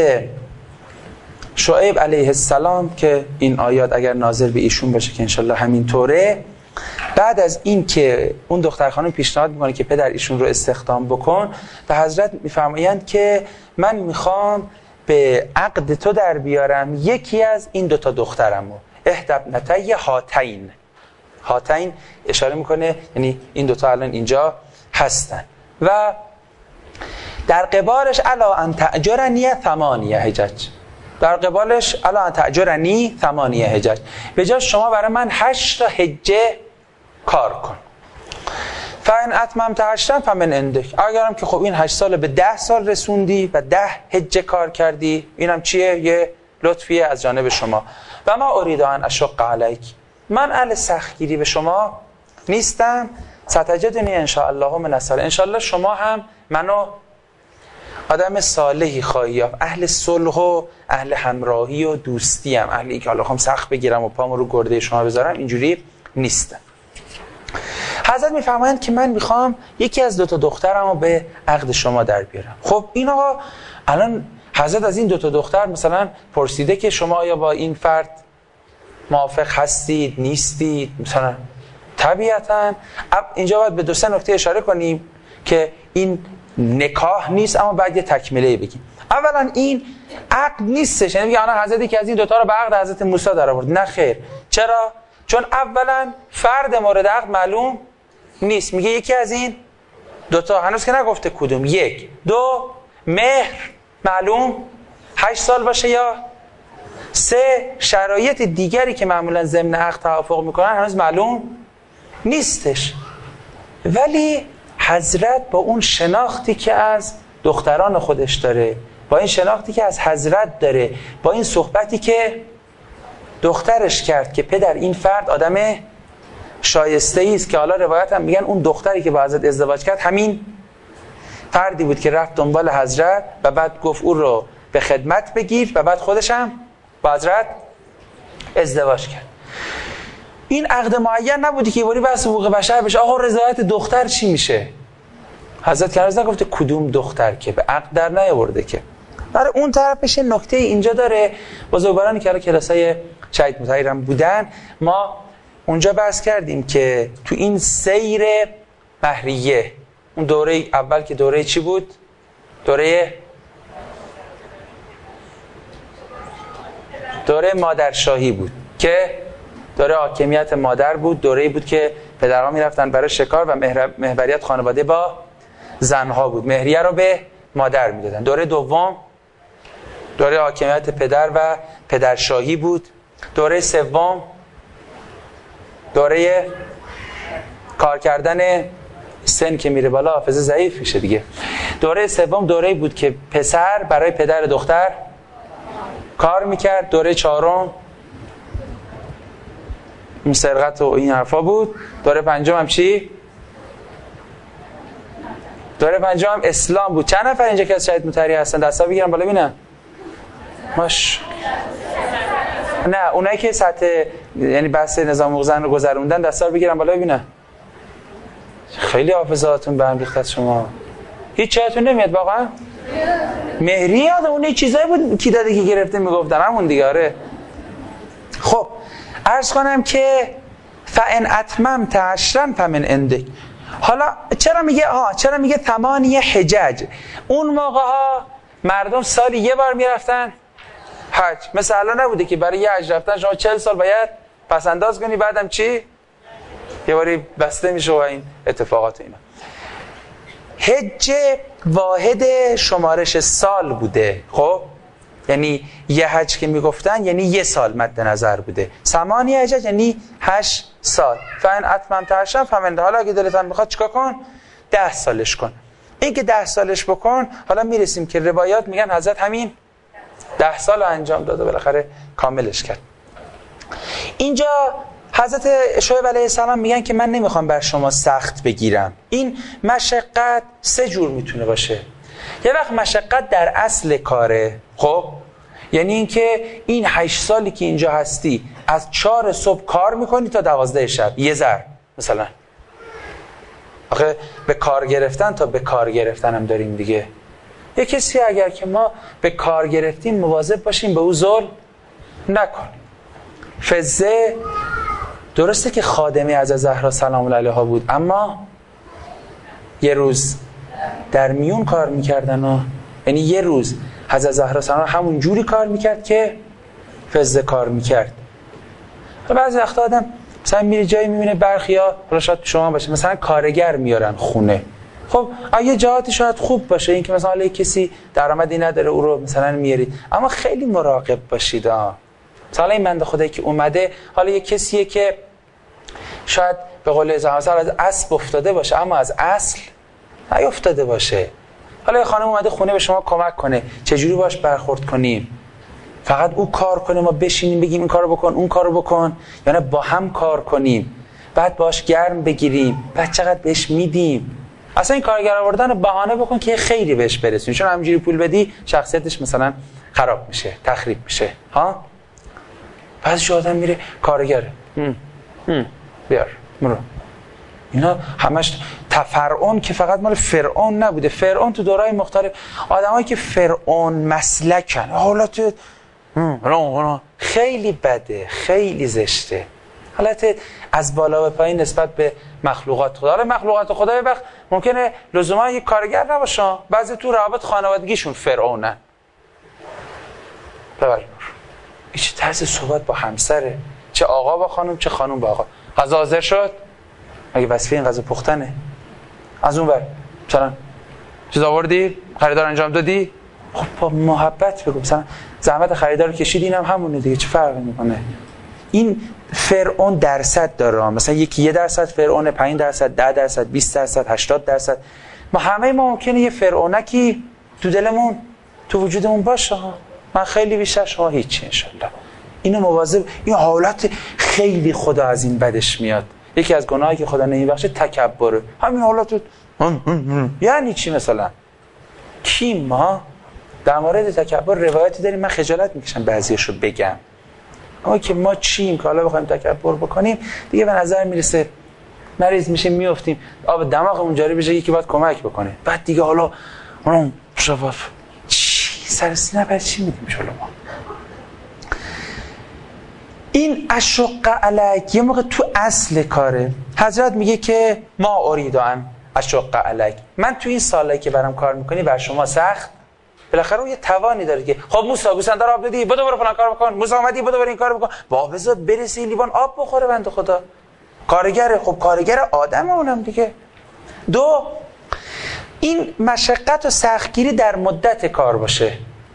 شعیب علیه السلام که این آیات اگر ناظر به ایشون باشه که انشالله همین طوره، بعد از این که اون دختر خانم پیشنهاد میکنه که پدر ایشون رو استخدام بکن، به حضرت میفرمایند که من میخوام به عقد تو در بیارم یکی از این دوتا دخترمو، احدی ابنتی هاتین. هاتین اشاره میکنه یعنی این دوتا الان اینجا هستن. و در قبالش الا ان تأجرنی ثمانیه حجج، در قبالش الا ان تأجرنی ثمانیه حجج، به جای شما برای من هشت تا حجه کار کن. فان اتممت عشرا فمن عندک، اگرم که خب این هشت سال به ده سال رسوندی و ده حجه کار کردی، اینم چیه؟ یه لطفیه از جانب شما. و ما اريد ان اشق علیک، من اهل سختگیری به شما نیستم. ستجدنی ان شاء الله من الصالحین، ان شاء الله شما هم منو آدم صالحی خواهی یافت، اهل صلح و اهل همراهی و دوستی ام، اهلی که حالا خواهم سخت بگیرم و پامو رو گرده شما بذارم، اینجوری نیستم. حضرت میفرمایند که من میخوام یکی از دو تا دخترمو به عقد شما در بیارم. خب این آقا الان حضرت از این دو تا دختر مثلا پرسیده که شما آیا با این فرد موافق هستید نیستید؟ مثلا طبیعتاً اینجا باید به دو سه نکته اشاره کنیم که این نکاح نیست، اما بعد یه تکمله بگیم. اولا این عقد نیستش، یعنی میگه الان حضرتی که از این دوتا رو به عقد حضرت موسی در آورد. نه خیر. چرا؟ چون اولا فرد مورد عقد معلوم نیست، میگه یکی از این دوتا، هنوز که نگفته کدوم. یک. دو، مهر معلوم هشت سال باشه یا سه، شرایط دیگری که معمولا ضمن عقد توافق میکنن هنوز معلوم نیستش. ولی حضرت با اون شناختی که از دختران خودش داره، با این شناختی که از حضرت داره، با این صحبتی که دخترش کرد که پدر این فرد آدم شایسته‌ای است، که حالا روایت هم میگن اون دختری که با حضرت ازدواج کرد همین فردی بود که رفت دنبال حضرت و بعد گفت او رو به خدمت بگیر و بعد خودش هم با حضرت ازدواج کرد. این عقد معین نبودی که یه بحث حقوق بشر بشه آقا رضایت دختر چی میشه. حضرت کنارز نگفته کدوم دختر، که به عقد در نیاورده که. برای اون طرفش نکته اینجا داره. بزرگوارانی که الان کلاسای شهید مطهری هم بودن، ما اونجا بحث کردیم که تو این سیر مهریه، اون دوره اول که دوره چی بود؟ دوره دوره مادرشاهی بود که دوره حاکمیت مادر بود، دوره‌ای بود که پدرها میرفتن برای شکار و محوریت خانواده با زنها بود، مهریه رو به مادر میدادن. دوره دوم دوره حاکمیت پدر و پدرشاهی بود. دوره سوم دوره کار کردن، سن که میره بالا حافظه ضعیف میشه دیگه. دوره سوم دوره‌ای بود که پسر برای پدر دختر کار میکرد. دوره چهارم این سرقت و این حرفا بود. دوره پنجم هم چی؟ دوره پنجم هم اسلام بود. چند نفر اینجا که از شهید مطهری هستن دستا بگیرم بالا ببینم. ماش نه اونایی که سطح یعنی بحث نظام حقوق زن رو گذروندن دستا رو بگیرم بالا ببینم. خیلی حافظاتون به هم ریخت از شما. هیچ چیتون نمیاد واقعا؟ مهری یاد اون چیزایی بود کی داده که گرفته میگفتن همون دیگه. آره خب عرض کنم که فان اتممت عشرا فمن عندک. حالا چرا میگه ها چرا میگه ثمانیه حجج؟ اون موقع ها مردم سالی یه بار میرفتن حج. مثل الان نبوده که برای یه حج رفتن شما چهل سال باید پس انداز کنی، بعدم چی؟ یه باری بسته میشه و این اتفاقات اینا. حج واحد شمارش سال بوده. خب یعنی یه حج که میگفتن یعنی یه سال مد نظر بوده. ثمانیه حجج یعنی هشت سال. فان اتممت عشرا فمن. حالا اگه دلت هم میخواد چیکار کن؟ ده سالش کن. این که ده سالش بکن. حالا میرسیم که روایات میگن حضرت همین ده سال انجام داده، بالاخره کاملش کرد. اینجا حضرت شعیب علیه السلام میگن که من نمیخوام بر شما سخت بگیرم. این مشقت سه جور میتونه باشه. یه وقت مشقت در اصل کاره، خب یعنی اینکه این هشت سالی که اینجا هستی از چهار صبح کار میکنی تا دوازده شب یه ذر مثلا. آخه به کار گرفتن تا به کار گرفتن هم داریم دیگه. یه کسی اگر که ما به کار گرفتیم مواظب باشیم به او ظلم نکنیم. فزه درسته که خادمه از زهرا سلام الله علیها بود، اما یه روز در میون کار میکردن و یعنی یه روز حضرت زهرا سلام همون جوری کار میکرد که فزه کار میکرد. و بعضی وقتا آدم مثلا میره جایی میبینه برخیا حالا شاید شما باشه مثلا کارگر میارن خونه. خب یه جهاتی شاید خوب باشه این که مثلا حالا کسی درآمدی نداره او رو مثلا میارید، اما خیلی مراقب باشید. ها مثلا این بنده خدایی که اومده حالا یه کسیه که شاید به قول زمان از اصل افتاده باشه اما از اصل نیافتاده باشه. حالا یه خانم اومده خونه به شما کمک کنه، چجوری باش برخورد کنیم؟ فقط او کار کنه ما بشینیم بگیم این کارو بکن اون کارو بکن، یا نه با هم کار کنیم بعد باش گرم بگیریم بعد چقدر بهش میدیم؟ اصلا این کارگر آوردن رو بهانه بکن که یه خیری بهش برسونی، چون همینجوری پول بدی شخصیتش مثلا خراب میشه تخریب میشه. ها بعضی آدم میره کارگره هم. هم. بیار مرو. اینا همش تفرعون که فقط مال فرعون نبوده. فرعون تو دورهای مختلف آدمایی که فرعون مسلکن حالت خیلی بده خیلی زشته، حالت از بالا به پایین نسبت به مخلوقات خدا. حالا مخلوقات خدا یه وقت ممکنه لزوما یک کارگر نباشن، بعضی تو روابط خانوادگیشون فرعونن. ببر این چه طرز صحبت با همسره، چه آقا با خانم چه خانم با آقا. غذا حاضر شد؟ مگه وظیفه این غذا پختنه؟ از اون ور مثلا چیز آوردی؟ خریدار انجام دادی؟ خب با محبت بگو مثلا زحمت خریدار کشیدی، اینم همونه دیگه، چه فرقی میکنه؟ این فرعون درصد داره، مثلا یکی یه درصد فرعون، پنج درصد، ده درصد، بیست درصد، هشتاد درصد. ما همه ما ممکنه یه فرعونکی تو دلمون تو وجودمون باشه ها. من خیلی بیشترش ها هیچی انشالله. اینو مواظب، این حالت خیلی خدا از این بدش میاد. یکی از گناهایی که خدا نمیبخشه تکبره. همین حالت یعنی چی؟ مثلا کی ما در مورد تکبر روایتی داریم، من خجالت میکشم بعضیاشو بگم، اما که ما چیم که حالا بخوایم تکبر بکنیم دیگه به نظر میرسه مریض میشیم میافتیم آب دماغمون جاری بشه، یکی باید کمک بکنه، بعد دیگه حالا اون شفاف چی سر سینه بعد چی میدیم شما. این اشق علیک یه موقع تو اصل کاره. حضرت میگه که ما اريد ان اشق علیک، من تو این سالی که برام کار میکنی بر شما سخت، بالاخره اون یه توانی داره که خب موسی گوسفند آب دادی بدو برو فلان کار بکن، موسی اومدی بدو برو این کار بکن، با بذار برسی لیوان آب بخوره بنده خدا، کارگره. خب کارگر آدم اونم دیگه. دو، این مشقت و سختگیری در مدت کار باشه،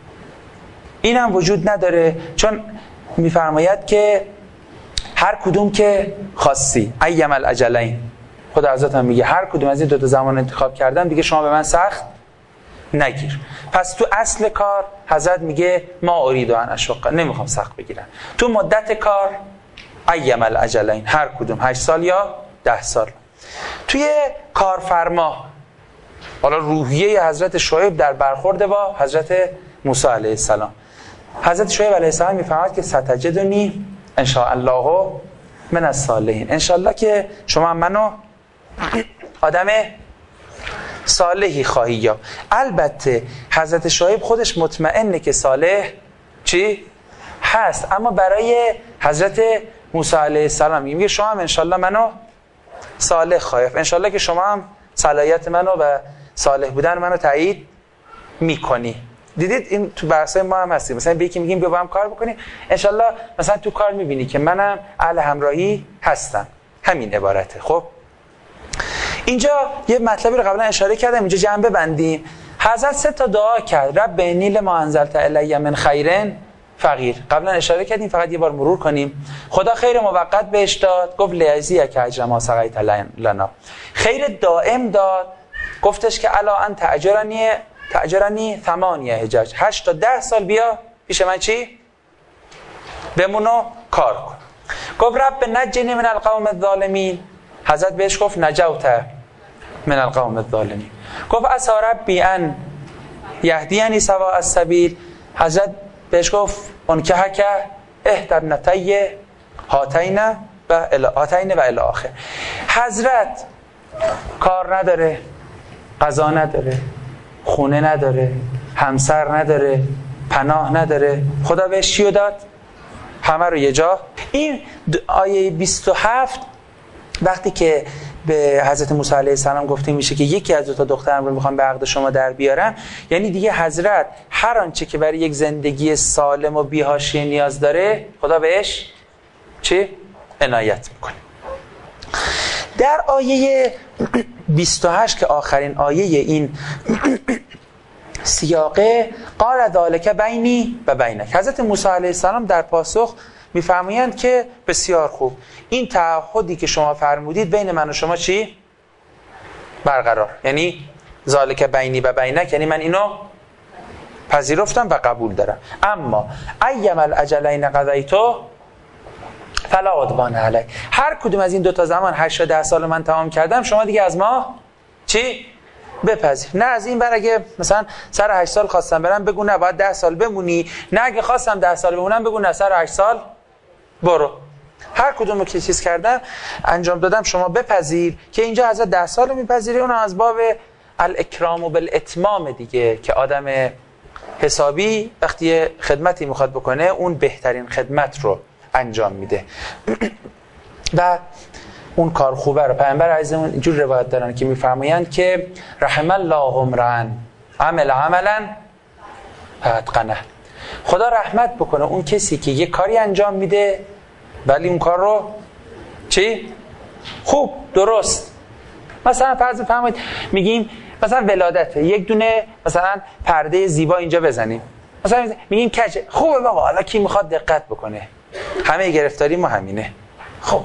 این هم وجود نداره، چون میفرماید که هر کدوم که خاصی ایم الاجلین، خدا حضرت هم میگه هر کدوم از این دو تا زمان انتخاب کردم دیگه شما به من سخت نگیر. پس تو اصل کار حضرت میگه ما اريد ان اشق، نمیخوام سخت بگیرم. تو مدت کار ایم الاجلین، هر کدوم هشت سال یا ده سال. توی کارفرما، حالا روحیه حضرت شعیب در برخورد با حضرت موسی علیه السلام، حضرت شعیب علیه السلام میفرماید که ستجدنی ان شاء الله من الصالحین، ان شاء الله که شما منو آدم صالحی خواهی یا. البته حضرت شعیب خودش مطمئنه که صالح چی هست، اما برای حضرت موسی علیه السلام میگه شما هم ان شاء الله منو صالح خواهی، ان شاء الله که شما هم صلاحیت منو و صالح بودن منو تایید میکنی. دیدید این تو بحثای ما هم هستیم، مثلا به یکی میگیم بیا با هم کار بکنیم، ان شاء الله مثلا تو کار میبینی که منم اهل همراهی هستم، همین عبارته. خب اینجا یه مطلبی رو قبلا اشاره کردم، اینجا جمع ببندیم. حضرت سه تا دعا کرد، رب انی لما انزلت الی من خیر فقیر، قبلا اشاره کردیم، فقط یه بار مرور کنیم. خدا خیر موقت بهش داد، گفت لیجزیک اجر ما سقیت لنا، خیر دائم داد، گفتش که الا ان تاجرنی تاجرنی ثمانیه حجج، هشت تا ده سال بیا پیش من چی بمونو کار کن. گفت رب نجنی من القوم الظالمین، حضرت بهش گفت نجوت من القوم الظالمین. گفت عسى ربی ان یهدینی سواء السبیل، حضرت بهش گفت انکحک احدی ابنتی هاتین و الی هاتین و الی آخر. حضرت کار نداره، غذا نداره، خونه نداره، همسر نداره، پناه نداره، خدا بهش چیو داد؟ همه رو یه جا. این آیه بیست و هفت وقتی که به حضرت موسی علیه السلام گفته میشه که یکی از دو تا دخترم رو میخوام به عقد شما در بیارم، یعنی دیگه حضرت هر آنچه که برای یک زندگی سالم و بی‌حاشیه نیاز داره خدا بهش چی؟ عنایت میکنه. در آیه بیست و هشت که آخرین آیه این سیاقه، قال ذلک بینی و بینک، حضرت موسی علیه السلام در پاسخ میفرمایند که بسیار خوب، این تعهدی که شما فرمودید بین من و شما چی؟ برقرار، یعنی ذالک بینی و بینک، یعنی من اینو پذیرفتم و قبول دارم، اما ایم الاجلین قضیتو فلا عدوان علی، هر کدوم از این دو تا زمان هشت ده سال من تمام کردم، شما دیگه از ما چی؟ بپذیر. نه از این بر اگه مثلا سر هشت سال خواستم برم بگو نه باید ده سال بمونی، نه اگه خواستم ده سال بمونم بگو نه سر هشت سال برو. هر کدوم رو که چیز کردم انجام دادم شما بپذیر، که اینجا حضرت ده سال رو میپذیری، اون از باب الاکرام و بالاتمام دیگه، که آدم حسابی وقتی خدمتی میخواد بکنه اون بهترین خدمت رو انجام میده و اون کار خوبه رو. پیامبر عزیزمون اینجور روایت دارن که میفرمایند که رحم الله امرا عمل عملا اتقنه، خدا رحمت بکنه اون کسی که یه کاری انجام میده ولی اون کار رو چی؟ خوب درست. مثلا فرض بفرمایید میگیم مثلا ولادته، یک دونه مثلا پرده زیبا اینجا بزنیم، مثلا میگیم کج خوبه بابا، حالا کی میخواد دقت بکنه؟ همه گرفتاری ما همینه. خب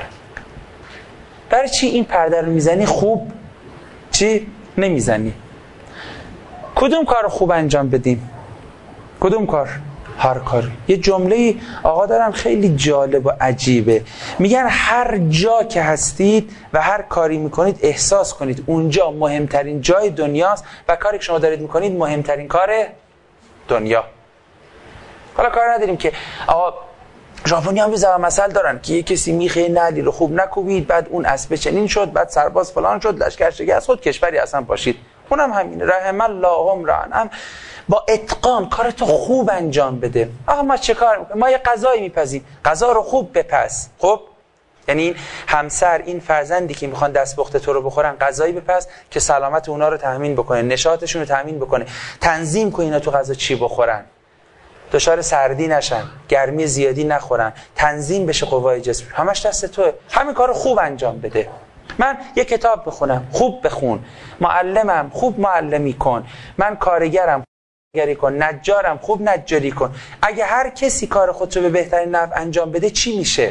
برای چی این پرده رو میزنی؟ خوب چی نمیزنی؟ کدوم کار خوب انجام بدیم؟ کدوم کار؟ هر کاری. یه جمله آقا دارن خیلی جالب و عجیبه، میگن هر جا که هستید و هر کاری میکنید احساس کنید اونجا مهمترین جای دنیاست و کاری که شما دارید میکنید مهمترین کار دنیا. حالا کار نداریم که آقا ژاپنی هم ضرب مثل دارن که یه کسی میخه نعلی رو خوب نکوبید، بعد اون اسب چنین شد، بعد سرباز فلان شد، لشکر شکست، خود کشوری اصلا باشید. اونم همینه. رحم الله امرأ هم با اتقان کارتو خوب انجام بده. آقا ما چه کار میکنیم؟ ما یه غذایی میپزیم، غذا رو خوب بپز. خب یعنی این همسر، این فرزندی که میخوان دستپخت تو رو بخورن، غذایی بپز که سلامت اونا رو تضمین بکنه، نشاطشون رو تضمین بکنه، تنظیم کن اینا تو غذا چی بخورن، دچار سردی نشن، گرمی زیادی نخورن، تنظیم بشه قوای جسم. همش دست توئه. همین کارو خوب انجام بده. من یه کتاب بخونم، خوب بخون. معلمم، خوب معلمی کن. من کارگرم، کارگری کن. نجارم، خوب نجاری کن. اگه هر کسی کار خودشو به بهترین نحو انجام بده چی میشه؟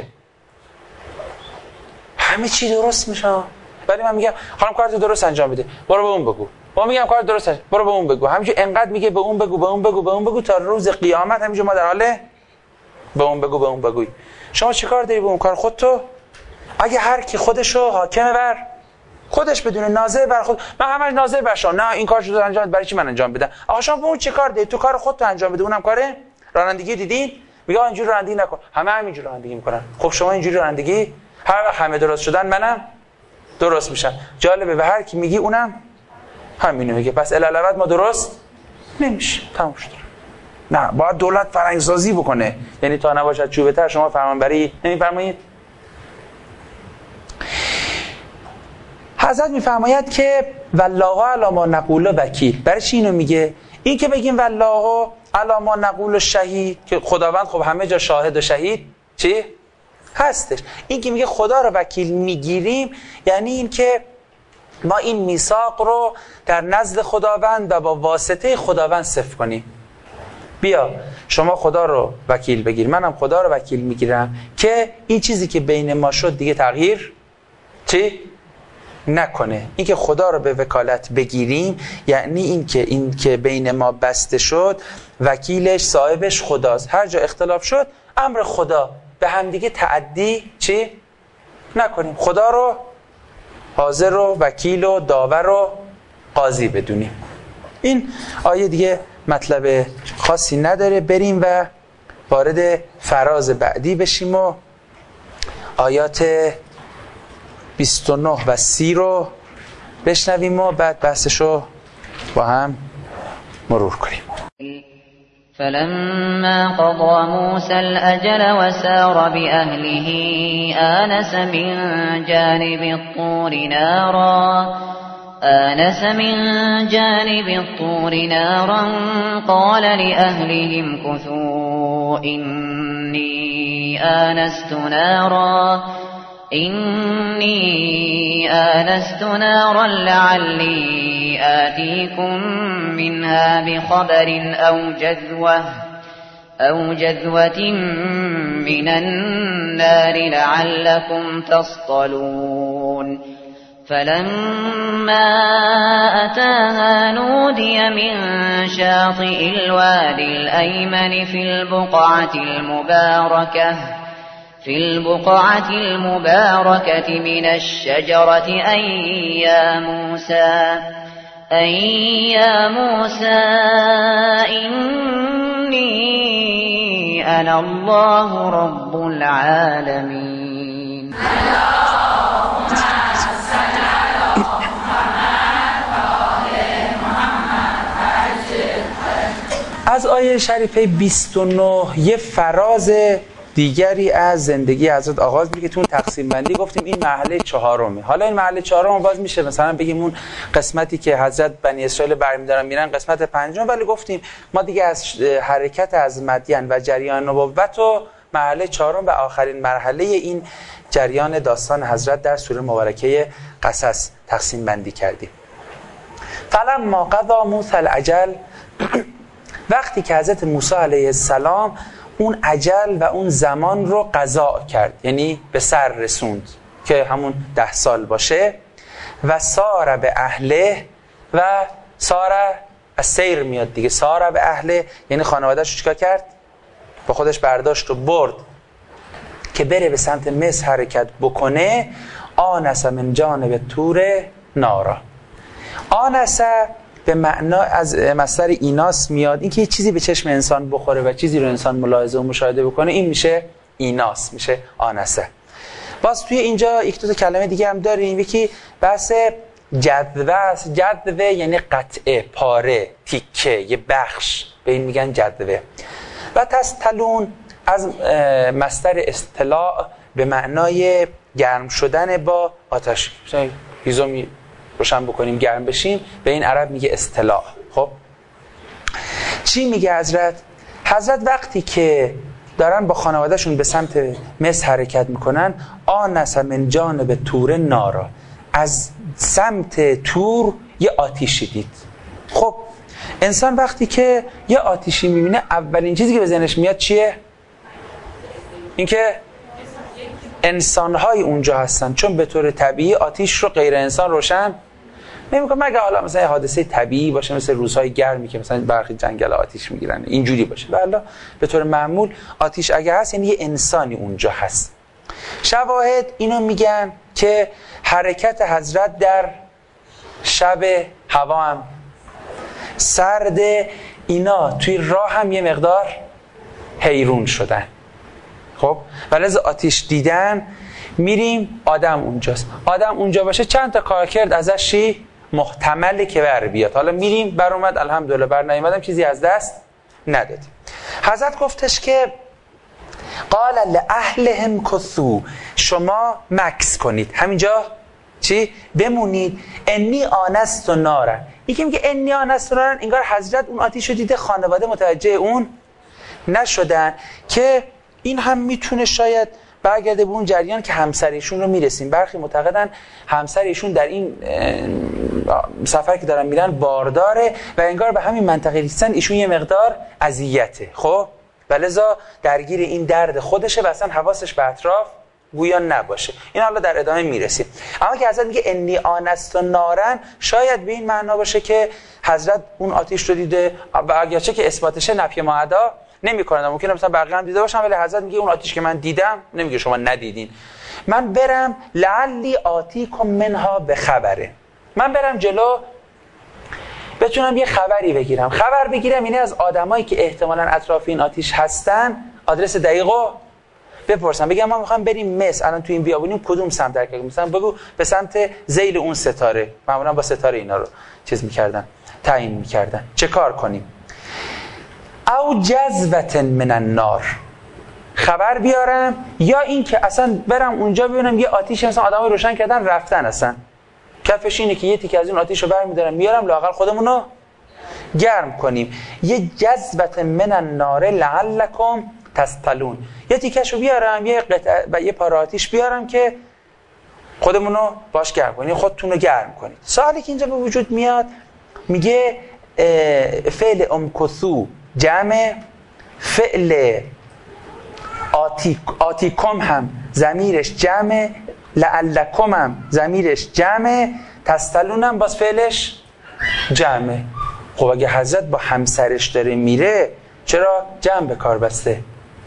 همه چی درست میشه. ولی من میگم خانم کارتو درست انجام بده، برو به اون بگو. ما میگم کار درست انجام، برو به اون بگو. همینجوری انقدر میگه به اون بگو، به اون بگو، به اون بگو تا روز قیامت همینجوری ما در حال به اون بگو، به اون بگوی. شما چیکار داری به اون کار خودتو؟ اگه هر کی خودشو حاکم بر خودش بدونه، ناظر بر خود، من همش ناظر بر شما، نه این کارشو انجام بده، برای چی من انجام بدم؟ آقا شما به اون چیکار داری؟ تو کار خودتو انجام بده. اونم کاره رانندگی دیدین؟ میگه اینجوری رانندگی نکن. همه همینجوری رانندگی میکنن. خب شما اینجوری رانندگی، هر وقت همه درست شدن منم درست میشم. جالبه به هر کی میگی اونم همینو میگه. پس الالبد ما درست نمیشه. تموم شد. نه، باید دولت فرهنگسازی بکنه. یعنی تا نباشد چوبه تر شما فرمانبری نمیفرمایید. حضرت میفرماید که والله علی ما نقول وکیل. برای چی اینو میگه؟ این که بگیم والله علی ما نقول شهید، که خداوند خب همه جا شاهد و شهید چی هستش. این که میگه خدا رو وکیل میگیریم، یعنی این که ما این میثاق رو در نزد خداوند و با واسطه خداوند صفر کنیم. بیا شما خدا رو وکیل بگیر، منم خدا رو وکیل میگیرم که این چیزی که بین ما شد دیگه تغییر چی نکنه. این که خدا رو به وکالت بگیریم یعنی این که این که بین ما بسته شد وکیلش صاحبش خداست. هر جا اختلاف شد امر خدا، به هم دیگه تعدی چی نکنیم. خدا رو حاضر و وکیل و داور و قاضی بدونیم. این آیه دیگه مطلب خاصی نداره. بریم و وارد فراز بعدی بشیم و آیات بیست و نه و سی رو بشنویم و بعد بحثشو با هم مرور کنیم. فلما قضى موسى الأجل وسار بأهله آنس من جانب الطور نارا آنس من جانب الطور نارا قال لأهلهم كثوا إني آنست نارا إني آنست نارا لعلي آتيكم منها بخبر أو جذوة أو جذوة من النار لعلكم تصطلون فلما أتاها نودي من شاطئ الوادي الأيمن في البقعة المباركة في البقعة المباركة من الشجرة أي يا موسى أي يا موسى إني أنا الله رب العالمين. از آیه شریفه بیست و نه یه فراز دیگری از زندگی حضرت آغاز میگه. تو تقسیم بندی گفتیم این مرحله چهارمه. حالا این مرحله چهارم باز میشه مثلا بگیم اون قسمتی که حضرت بنی اسرائیل برمی‌دارن میرن قسمت پنجم، ولی گفتیم ما دیگه از حرکت از مدین و جریان نبوت و مرحله چهارم و آخرین مرحله این جریان داستان حضرت در سوره مبارکه قصص تقسیم بندی کردیم. فلما قضى موسی الاجل، وقتی که حضرت موسی علیه السلام اون اجل و اون زمان رو قضا کرد، یعنی به سر رسوند که همون ده سال باشه. و سار به اهله، و سار از سیر میاد دیگه، سار به اهله یعنی خانواده‌اش چیکار کرد؟ با خودش برداشت و برد که بره به سمت مصر حرکت بکنه. آنس من جانب طور نارا. آنس به معنا از مصدر ایناس میاد، این که یه چیزی به چشم انسان بخوره و چیزی رو انسان ملاحظه و مشاهده بکنه، این میشه ایناس، میشه آنسه. باز توی اینجا یک دو تا کلمه دیگه هم داریم. یکی بحث جذوه است. جذوه یعنی قطعه، پاره، تیکه، یه بخش، به این میگن جذوه. و تستلون از مصدر استلاع به معنای گرم شدن با آتش. مثلا هیزومی روشن بکنیم گرم بشیم، به این عرب میگه استلاع. خب چی میگه حضرت؟ حضرت وقتی که دارن با خانوادهشون به سمت مصر حرکت میکنن، آنس من جانب طور نارا، از سمت طور یه آتیشی دید. خب انسان وقتی که یه آتیشی میبینه، اولین چیزی که به ذهنش میاد چیه؟ اینکه انسان‌های اونجا هستن، چون به طور طبیعی آتیش رو غیر انسان روشن نمی‌کنه، مگه حالا مثلا یه حادثه طبیعی باشه مثل روزهای گرمی که مثلا برخی جنگل آتیش میگیرن، اینجوری باشه. والا به طور معمول آتیش اگه هست یعنی یه انسانی اونجا هست. شواهد اینو میگن که حرکت حضرت در شب، هوا هم سرد، اینا توی راه هم یه مقدار حیرون شدن. خب ولذا آتیش دیدن. میریم آدم اونجاست، آدم اونجا باشه چند تا کار کرد ازش چی محتمله که بر بیاد. حالا میریم بر اومد، الحمدلله بر نیومدم چیزی از دست ندادیم. حضرت گفتش که قال لأهلهم کثوا، شما مکث کنید همینجا، چی بمونید. انی آنست نارا، یکی میگه انی آنست نارا، انگار حضرت اون آتیشو دیده، خانواده متوجه اون نشدن، که این هم میتونه شاید برگرده به اون جریان که همسر ایشون رو میرسیم. برخی معتقدن همسر ایشون در این سفر که دارن میرن بارداره و انگار به همین منطقه رسیدن ایشون یه مقدار اذیته. خب ولذا درگیر این درد خودشه و اصلا حواسش به اطراف گویا نباشه. این حالا در ادامه میرسیم. اما که حضرت میگه انی آنست نارن، شاید به این معنا باشه که حضرت اون آتیش رو دیده و اگرچه که اثباتشه نفی معدا نمی‌کنه، ممکنه مثلا بقیه هم دیده باشن، ولی حضرت میگه اون آتیش که من دیدم، نمیگه شما ندیدین. من برم لعلی آتیکم منها به خبره، من برم جلو بتونم یه خبری بگیرم. خبر بگیرم اینه از آدمایی که احتمالاً اطراف این آتیش هستن، آدرس دقیقو بپرسم، بگم ما می‌خوام بریم مصر، الان تو این بیابونیم کدوم سمت حرکت کنیم، مثلا بگو به سمت ذیل اون ستاره، معمولاً با ستاره اینا رو چیز می‌کردن، تعیین می‌کردن، چه کار کنیم. او جذوة من النار، خبر بیارم، یا این که اصلا برم اونجا ببینم یه آتیش مثلا آدمای روشن کردن رفتن، اصلا کفش اینه که یه تیکه از این آتیش رو برمی‌دارم میارم لااقل خودمون رو گرم کنیم. یه جذوة من النار لعلکم تستلون، یه تیکش رو بیارم، یه قطعه و یه پاره آتیش بیارم که خودمون رو باش گرم کنیم، خودتون رو گرم کنید. سوالی که اینجا به وجود میاد، میگه فعل امکثو جمع، فعل آتی آتیکم هم ضمیرش جمع، لعلکم هم ضمیرش جمع، تستلون هم باز فعلش جمع. خب اگه حضرت با همسرش داره میره چرا جمع به کار بسته؟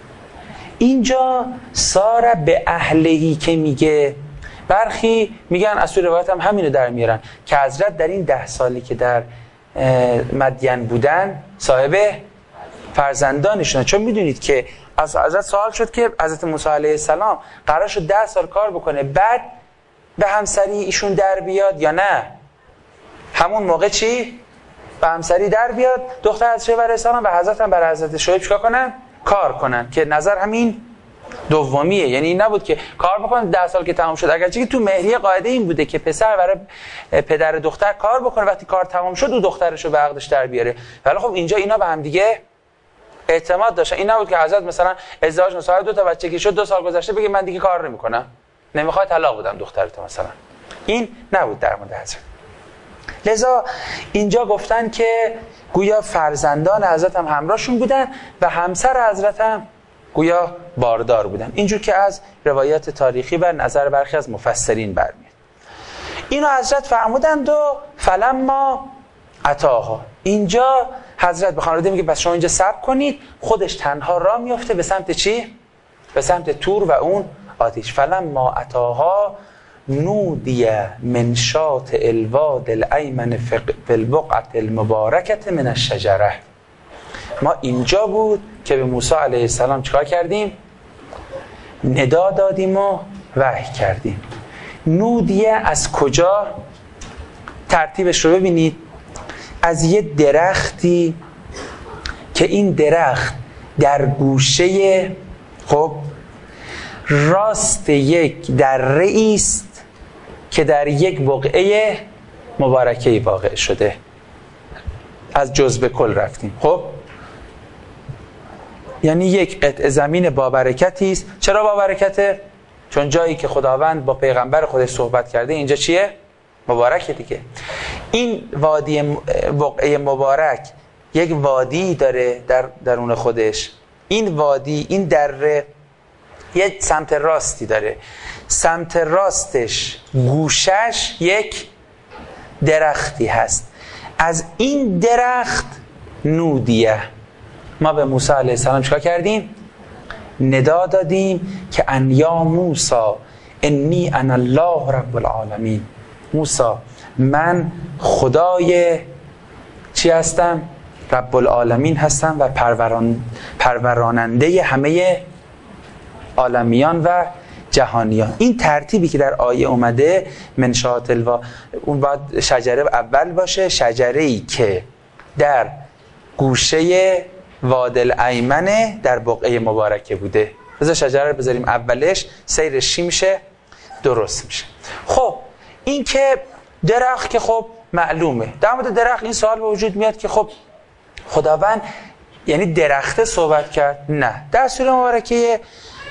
اینجا سار به اهلهی که میگه، برخی میگن از تو روایت هم همینو در میارن که حضرت در این ده سالی که در مدین بودن صاحب فرزندانشون، چون میدونید که از حضرت سوال شد که حضرت موسی علیه السلام قرار شد ده سال کار بکنه بعد به همسری ایشون در بیاد یا نه؟ همون موقع چی؟ به همسری در بیاد، دختر حضرت شعیب علیه السلام و حضرت هم برای حضرت شعیب چیکار کنن؟ کار کنن، که نظر همین دومیه. یعنی این نبود که کار بکنن ده سال که تمام شد، اگرچه که تو مهریه قاعده این بوده که پسر برای پدر دختر کار بکنه، وقتی کار تمام شد او دخترش رو به عقدش در بیاره. ولی خب اینجا اینا به هم دیگه اعتماد داشتن. این نبود که حضرت مثلا ازدواج نصار دو تا بچه که شد دو سال گذشته بگه من دیگه کار نمی‌کنم، نمیخواد طلاق بدم دخترت مثلا. این نبود در مورد حضرت. لذا اینجا گفتن که گویا فرزندان حضرت هم همراهشون بودن و همسر حضرت هم گویا باردار بودن، اینجور که از روایات تاریخی و نظر برخی از مفسرین برمیاد. اینو حضرت فرمودند و فلما اتاها. اینجا حضرت به خانواده میگه بس شما اینجا صبر کنید، خودش تنها راه میفته به سمت چی؟ به سمت تور و اون آتش. فلما اتاها نودی من شاطئ الواد الایمن فی البقعة المبارکة من الشجره. ما اینجا بود که به موسی علیه السلام چیکار کردیم؟ ندا دادیم و وحی کردیم. نودیه از کجا؟ ترتیبش رو ببینید. از یه درختی که این درخت در گوشه خب راست یک دره است که در یک بقعه مبارکه واقع شده. از جزء کل رفتیم. خب یعنی یک قطعه زمین با برکتی است. چرا با برکته؟ چون جایی که خداوند با پیغمبر خودش صحبت کرده اینجا چیه؟ مبارکه دیگه. این وادی بقعه مبارک یک وادی داره در درون خودش. این وادی، این دره یک سمت راستی داره. سمت راستش گوشش یک درختی هست. از این درخت نودیه ما به موسی علیه السلام چیکار کردیم؟ ندا دادیم که ان یا موسی انی انا الله رب العالمین. موسی من خدای چی هستم؟ رب العالمین هستم و پروران پروراننده همه عالمیان و جهانیان. این ترتیبی که در آیه اومده منشات الوا، اون باید شجره اول باشه، شجره‌ای که در گوشه وادی الایمن در بقعه مبارکه بوده. بذار شجره رو بذاریم اولش، سیرش چی میشه؟ درست میشه. خب این که درخت که خب معلومه. در مورد درخت این سوال به وجود میاد که خب خداوند یعنی درخته صحبت کرد؟ نه. در سوره مبارکه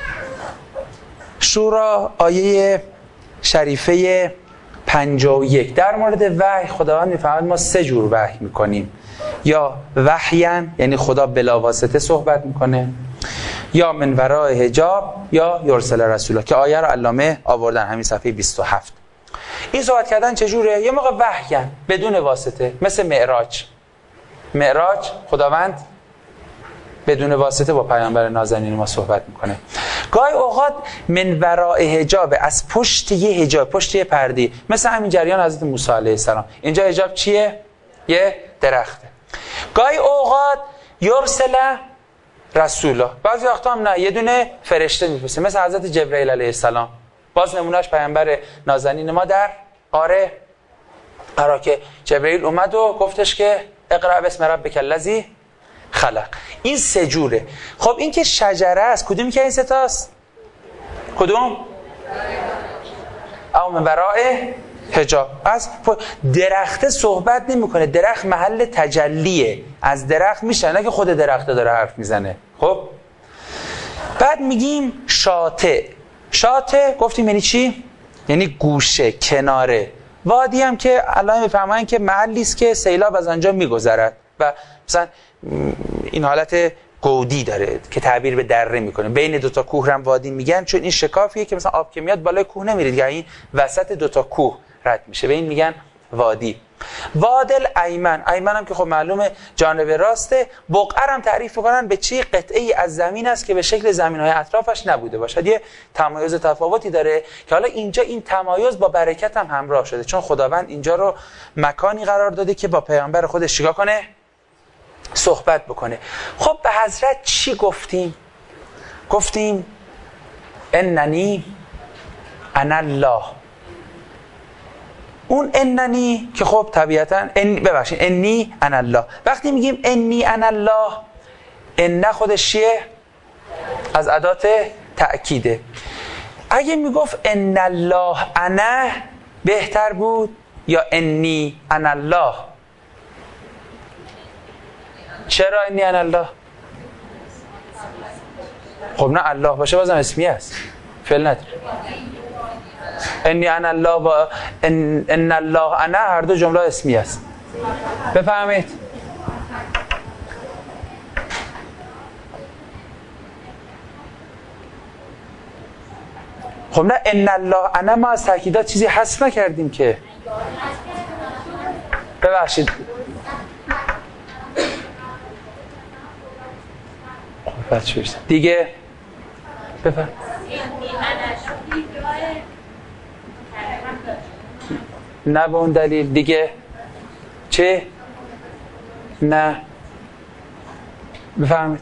شورا آیه شریفه پنجاه و یک در مورد وحی خداوند میفرماید ما سه جور وحی میکنیم. یا وحیان یعنی خدا بلا واسطه صحبت میکنه، یا من وراء حجاب، یا یرسل رسولا که آیه رو علامه آوردن همین صفحه بیست و هفت. این صحبت کردن چجوره؟ یه موقع وحیان بدون واسطه، مثل معراج. معراج خداوند بدون واسطه با پیامبر نازنین ما صحبت میکنه. گاهی اوقات من وراء حجاب، از پشت یه حجاب، پشت یه پرده، مثل همین جریان حضرت موسی علیه السلام. اینجا حجاب چیه؟ یه درخته. گاهی اوقات یرسل رسولا، بعضی وقتا هم نه، یه دونه فرشته میفرسته، مثل حضرت جبرئیل علیه السلام. باز نمونهش پیامبر نازنین ما در قاره قرار که جبرئیل اومد و گفتش که اقرأ بسم ربک الذی خلق. این سه جوره. خب این که شجره است، کدومی که این سه تاست؟ کدوم؟ او من وراء حجاب. از درخت صحبت نمیکنه، درخت محل تجلیه، از درخت میشه، نه که خود درخت داره حرف میزنه. خب بعد میگیم شاطئ. شاطئ گفتیم یعنی چی؟ یعنی گوشه، کناره. وادی هم که الان میفهمن که محلی است که سیلاب از آنجا میگذرد و مثلا این حالت گودی داره که تعبیر به دره میکنه. بین دو تا کوه هم وادی میگن، چون این شکافیه که مثلا آب که میاد بالای کوه نمیره، یعنی این وسط دو تا کوه رد میشه، به این میگن وادی. وادی الایمن، ایمن هم که خب معلومه جانب راسته. بقعه هم تعریف میکنن به چی؟ قطعه‌ای از زمین است که به شکل زمین‌های اطرافش نبوده باشد، یه تمایز تفاوتی داره که حالا اینجا این تمایز با برکت هم همراه شده، چون خداوند اینجا رو مکانی قرار داده که با پیامبر خودش چیکار کنه؟ صحبت بکنه. خب به حضرت چی گفتیم؟ گفتیم اننی انا الله. اون اننی که خب طبیعتاً ان ببخشید انی انا الله. وقتی میگیم انی انا الله، ان خودش چیه؟ از ادات تأکیده. اگه میگفت ان الله انا بهتر بود یا انی انا الله؟ چرا انی انا الله؟ خب نه الله باشه بازم اسمی است، فعل نداره. انی انا الله و ان, ان الله انا هر دو جمله اسمی است. بفهمید؟ خب نه ان الله انا ما از تاکیدات چیزی حذف نکردیم که. ببخشید بچه دیگه بفرم. نه به اون دلیل. دیگه چه؟ نه بفهمید.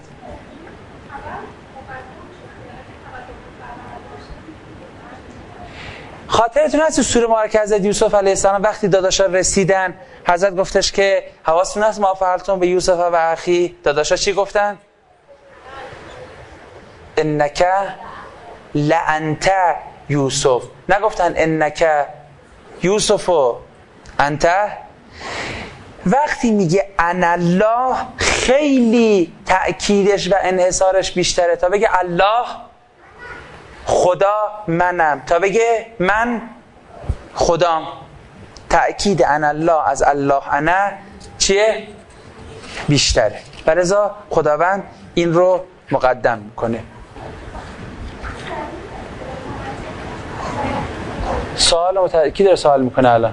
خاطرتون هست سوره مبارکه حضرت یوسف علیه السلام وقتی داداشا رسیدن حضرت گفتش که حواستون هست ما فعلتم به یوسف و اخی، داداشا چی گفتن؟ انک لانت یوسف، نگفتن انک یوسف و انت. وقتی میگه انا الله خیلی تأکیدش و انحصارش بیشتره تا بگه الله خدا منم تا بگه من خدام. تأکید انا الله از الله انا چیه؟ بیشتره. برزا خداوند این رو مقدم میکنه. سوال مت... کی داره سوال میکنه الان؟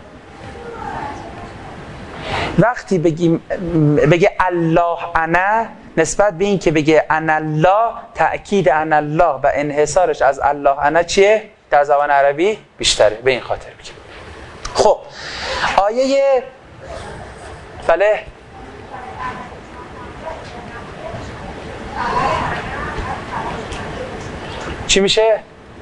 وقتی بگیم بگه الله انا نسبت به این که بگه انا الله تأکید انا الله و انحصارش از الله انا چیه؟ در زبان عربی بیشتره. به این خاطر میگه. خب آیه بله چی میشه؟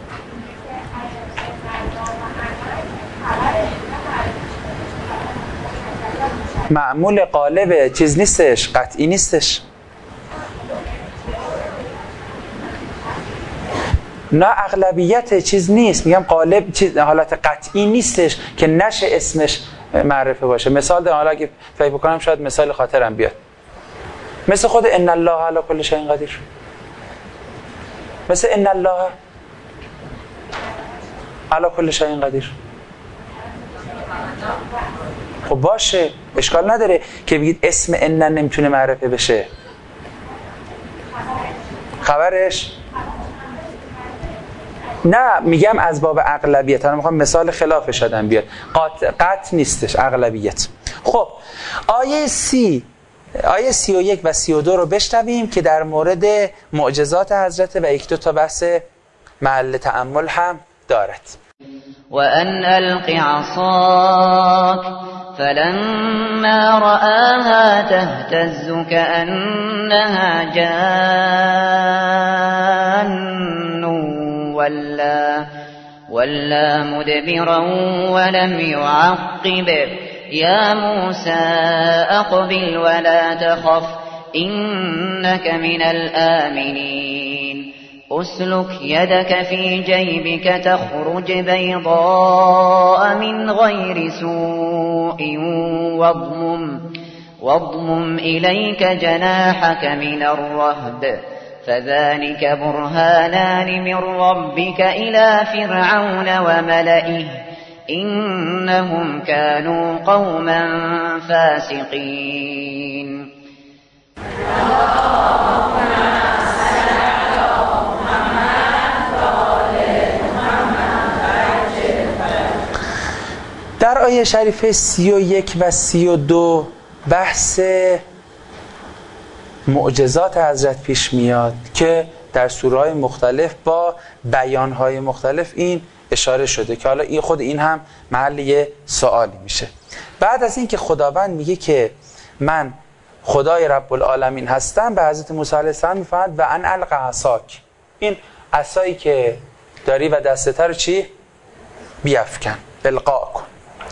معمول قالبه، چیز نیستش، قطعی نیستش. نه اغلبیت چیز نیست، میگم قالب چیز حالت قطعی نیستش که نشه اسمش معرفه باشه. مثال ده حالا اگه فکر بکنم شاید مثال خاطرم بیاد، مثل خود ان الله علی کل شیء قدیر، مثل ان الله علی کل شیء قدیر. خب باشه اشکال نداره که بگید اسم ان نمیتونه معرفه بشه. خبرش نه میگم از باب اغلبیت، انا میخوام مثال خلافش آدم بیاد. قطع قطع نیستش، اغلبیت. خب آیه سی آیه سی و یک و سی و دو رو بشنویم که در مورد معجزات حضرت و یک دو تا بحث محل تأمل هم دارد. وأن ألق عصاك فلما رآها تهتز كأنها جان ولا ولا مدبرا ولم يعقب يا موسى أقبل ولا تخف إنك من الآمنين أسلك يدك في جيبك تخرج بيضاء من غير سوء واضمم واضمم إليك جناحك من الرهب فذلك برهانان من ربك إلى فرعون وملئه إنهم كانوا قوما فاسقين. در آیه شریفه سی و یک و سی و دو بحث معجزات حضرت پیش میاد که در سوره‌های مختلف با بیانهای مختلف این اشاره شده که حالا این خود این هم محل یه سوالی میشه. بعد از این که خداوند میگه که من خدای رب العالمین هستم، به حضرت موسی علیه السلام میفرماید و ان الق عصاک، این عصایی که داری و دستت رو چی؟ بیفکن، القا کن.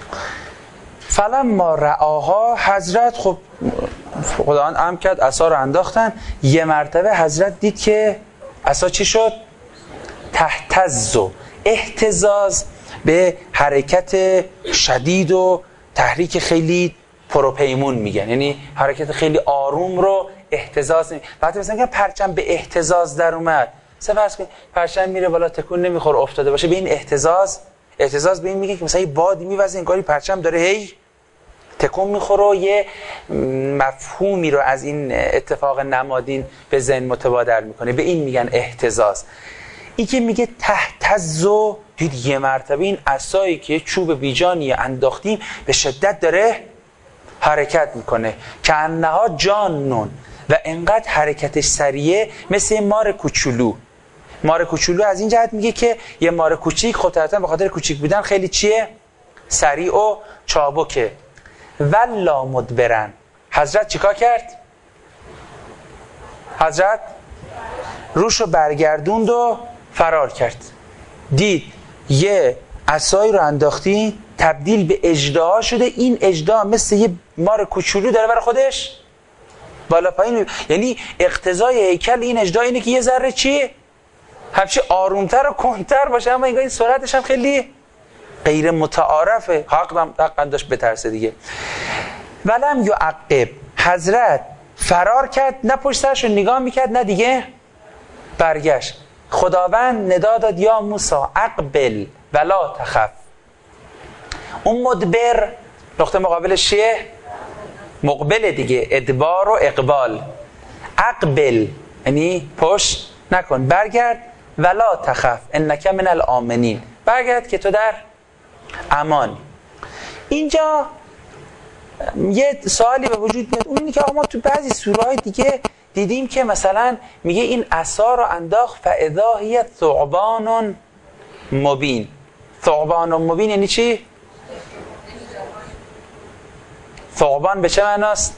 فلما رآها، حضرت خب خداوند امر کرد عصا رو انداختن. یه مرتبه حضرت دید که عصا چی شد؟ تهتز. اهتزاز به حرکت شدید و تحریک خیلی پروپیمون میگن، یعنی حرکت خیلی آروم رو اهتزاز نمی... وقتی مثلا پرچم به اهتزاز در اومد، فرض کن پرچم میره بالا تکون نمیخوره افتاده باشه، به این اهتزاز اهتزاز به این میگه که مثلا یه بادی میوزه انگاری پرچم داره هی تکون میخوره و یه مفهومی رو از این اتفاق نمادین به ذهن متبادر میکنه، به این میگن اهتزاز. این که میگه تهتزو، دید یه مرتبه این عصایی که چوب بیجانی انداختیم به شدت داره حرکت میکنه، که انها جانون، و انقدر حرکتش سریعه مثل مار کوچولو. مار کوچولو از این جهت میگه که یه مار کوچیک خب طبعاً به خاطر کوچیک بودن خیلی چیه؟ سریع و چابکه. ولا مدبرن، حضرت چیکار کرد؟ حضرت روشو برگردوند و فرار کرد. دید یه عصایی رو انداختی تبدیل به اژدها شده، این اژدها مثل یه مار کوچولو داره برای خودش بالا پایین، یعنی اقتضای هیکل این اژدها اینه که یه ذره چی؟ همچه آرومتر و کنتر باشه، اما این سرعتش هم خیلی غیر متعارفه. حقا حقا داشت بترسه دیگه. ولم یعقب، حضرت فرار کرد، نه پشت سرش رو نگاه میکرد نه دیگه برگشت. خداوند ندا داد یا موسی اقبل ولا تخف. اون مدبر نقطه مقابلش چیه؟ مقبل دیگه، ادبار و اقبال. اقبل یعنی پشت نکن، برگرد. ولا تخف انک من الآمنین، برگرد که تو در امان. اینجا یه سوالی به وجود میاد، اون اینه که آقا ما تو بعضی سوره‌های دیگه دیدیم که مثلا میگه این عصا رو انداخت فاذا هی ثعبان مبین. ثعبان مبین یعنی چی؟ ثعبان به چه معناست؟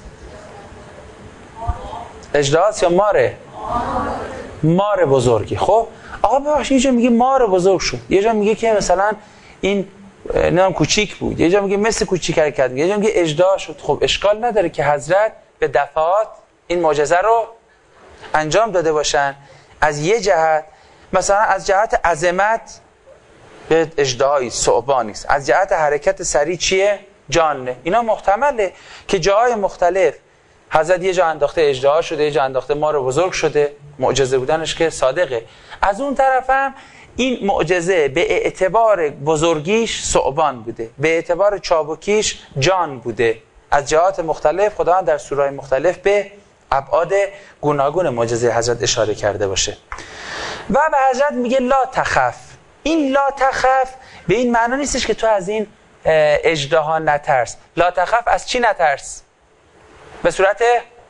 اژدهاست یا ماره؟ مار بزرگی. خب آقا ببخشید یه جا میگه مار بزرگ شد، یه جا میگه که مثلا این نام کوچیک بود، یه جا میگه مثل کوچیک حرکت میگه، یه جا میگه اژدها شد. خب اشکال نداره که حضرت به دفعات این معجزه رو انجام داده باشن. از یه جهت مثلا از جهت عظمت به اژدهایی ثعبانی است، از جهت حرکت سریع چیه؟ جانه. اینا محتمله که جاهای مختلف حضرت یه جا انداخته اژدها شده، یه جا انداخته مار بزرگ شده، معجزه بودنش که صادقه. از اون طرف هم این معجزه به اعتبار بزرگیش ثعبان بوده، به اعتبار چابکیش جان بوده. از جهات مختلف خداوند در سوره‌های مختلف به ابعاد گوناگون معجزه حضرت اشاره کرده باشه. و به حضرت میگه لا تخف. این لا تخف به این معنی نیستش که تو از این اژدها نترس. لا تخف از چی نترس؟ به صورت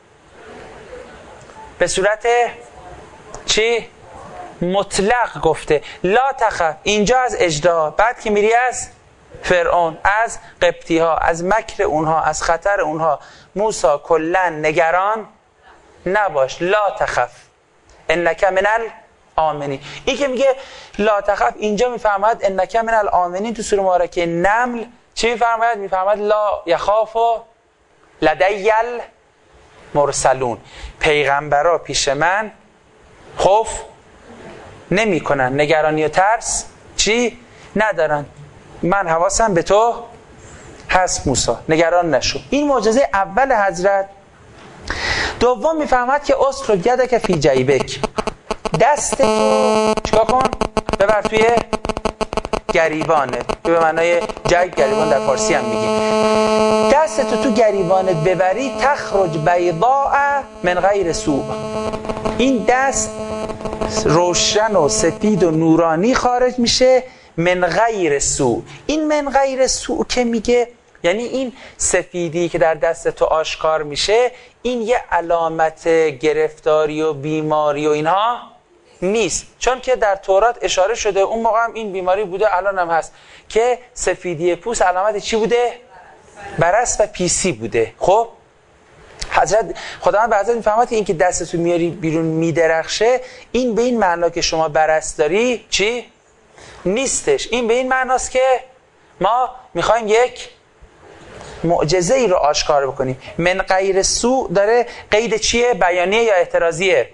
به صورت چی؟ مطلق گفته لا تخف. اینجا از اژدها، بعد که میری از فرعون، از قبطی ها، از مکر اونها، از خطر اونها، موسی کلن نگران نباش. لا تخف انک من الآمنین. این که میگه لا تخف اینجا میفرماید انک من الآمنین. تو سوره مبارکه نمل چی میفرماید؟ میفرماید لا یخاف لدی المرسلون. پیغمبرا پیش من خوف نمی کنن، نگرانی و ترس چی ندارن، من حواسم به تو هست موسی، نگران نشو. این معجزه اول حضرت. دوم میفهمد که اسر یدک فی جیبک، دست تو چیکار کن؟ ببر توی گریبانت. به معنای جیب گریبان در فارسی هم میگیم. دست تو تو گریبانت ببری تخرج بیضاء من غیر سوء. این دست روشن و سفید و نورانی خارج میشه من غیر سوء. این من غیر سوء که میگه یعنی این سفیدی که در دست تو آشکار میشه این یه علامت گرفتاری و بیماری و اینها نیست، چون که در تورات اشاره شده اون موقع هم این بیماری بوده، الان هم هست که سفیدی پوست علامت چی بوده؟ برص و پیسی بوده. خب حضرت خداوند به حضرت میفهمد که این که دستتو میاری بیرون میدرخشه این به این معنا که شما برص داری چی؟ نیستش. این به این معناست که ما میخوایم یک معجزه ای رو آشکار بکنیم. من غیر سوء داره قید چیه؟ بیانیه یا احترازیه؟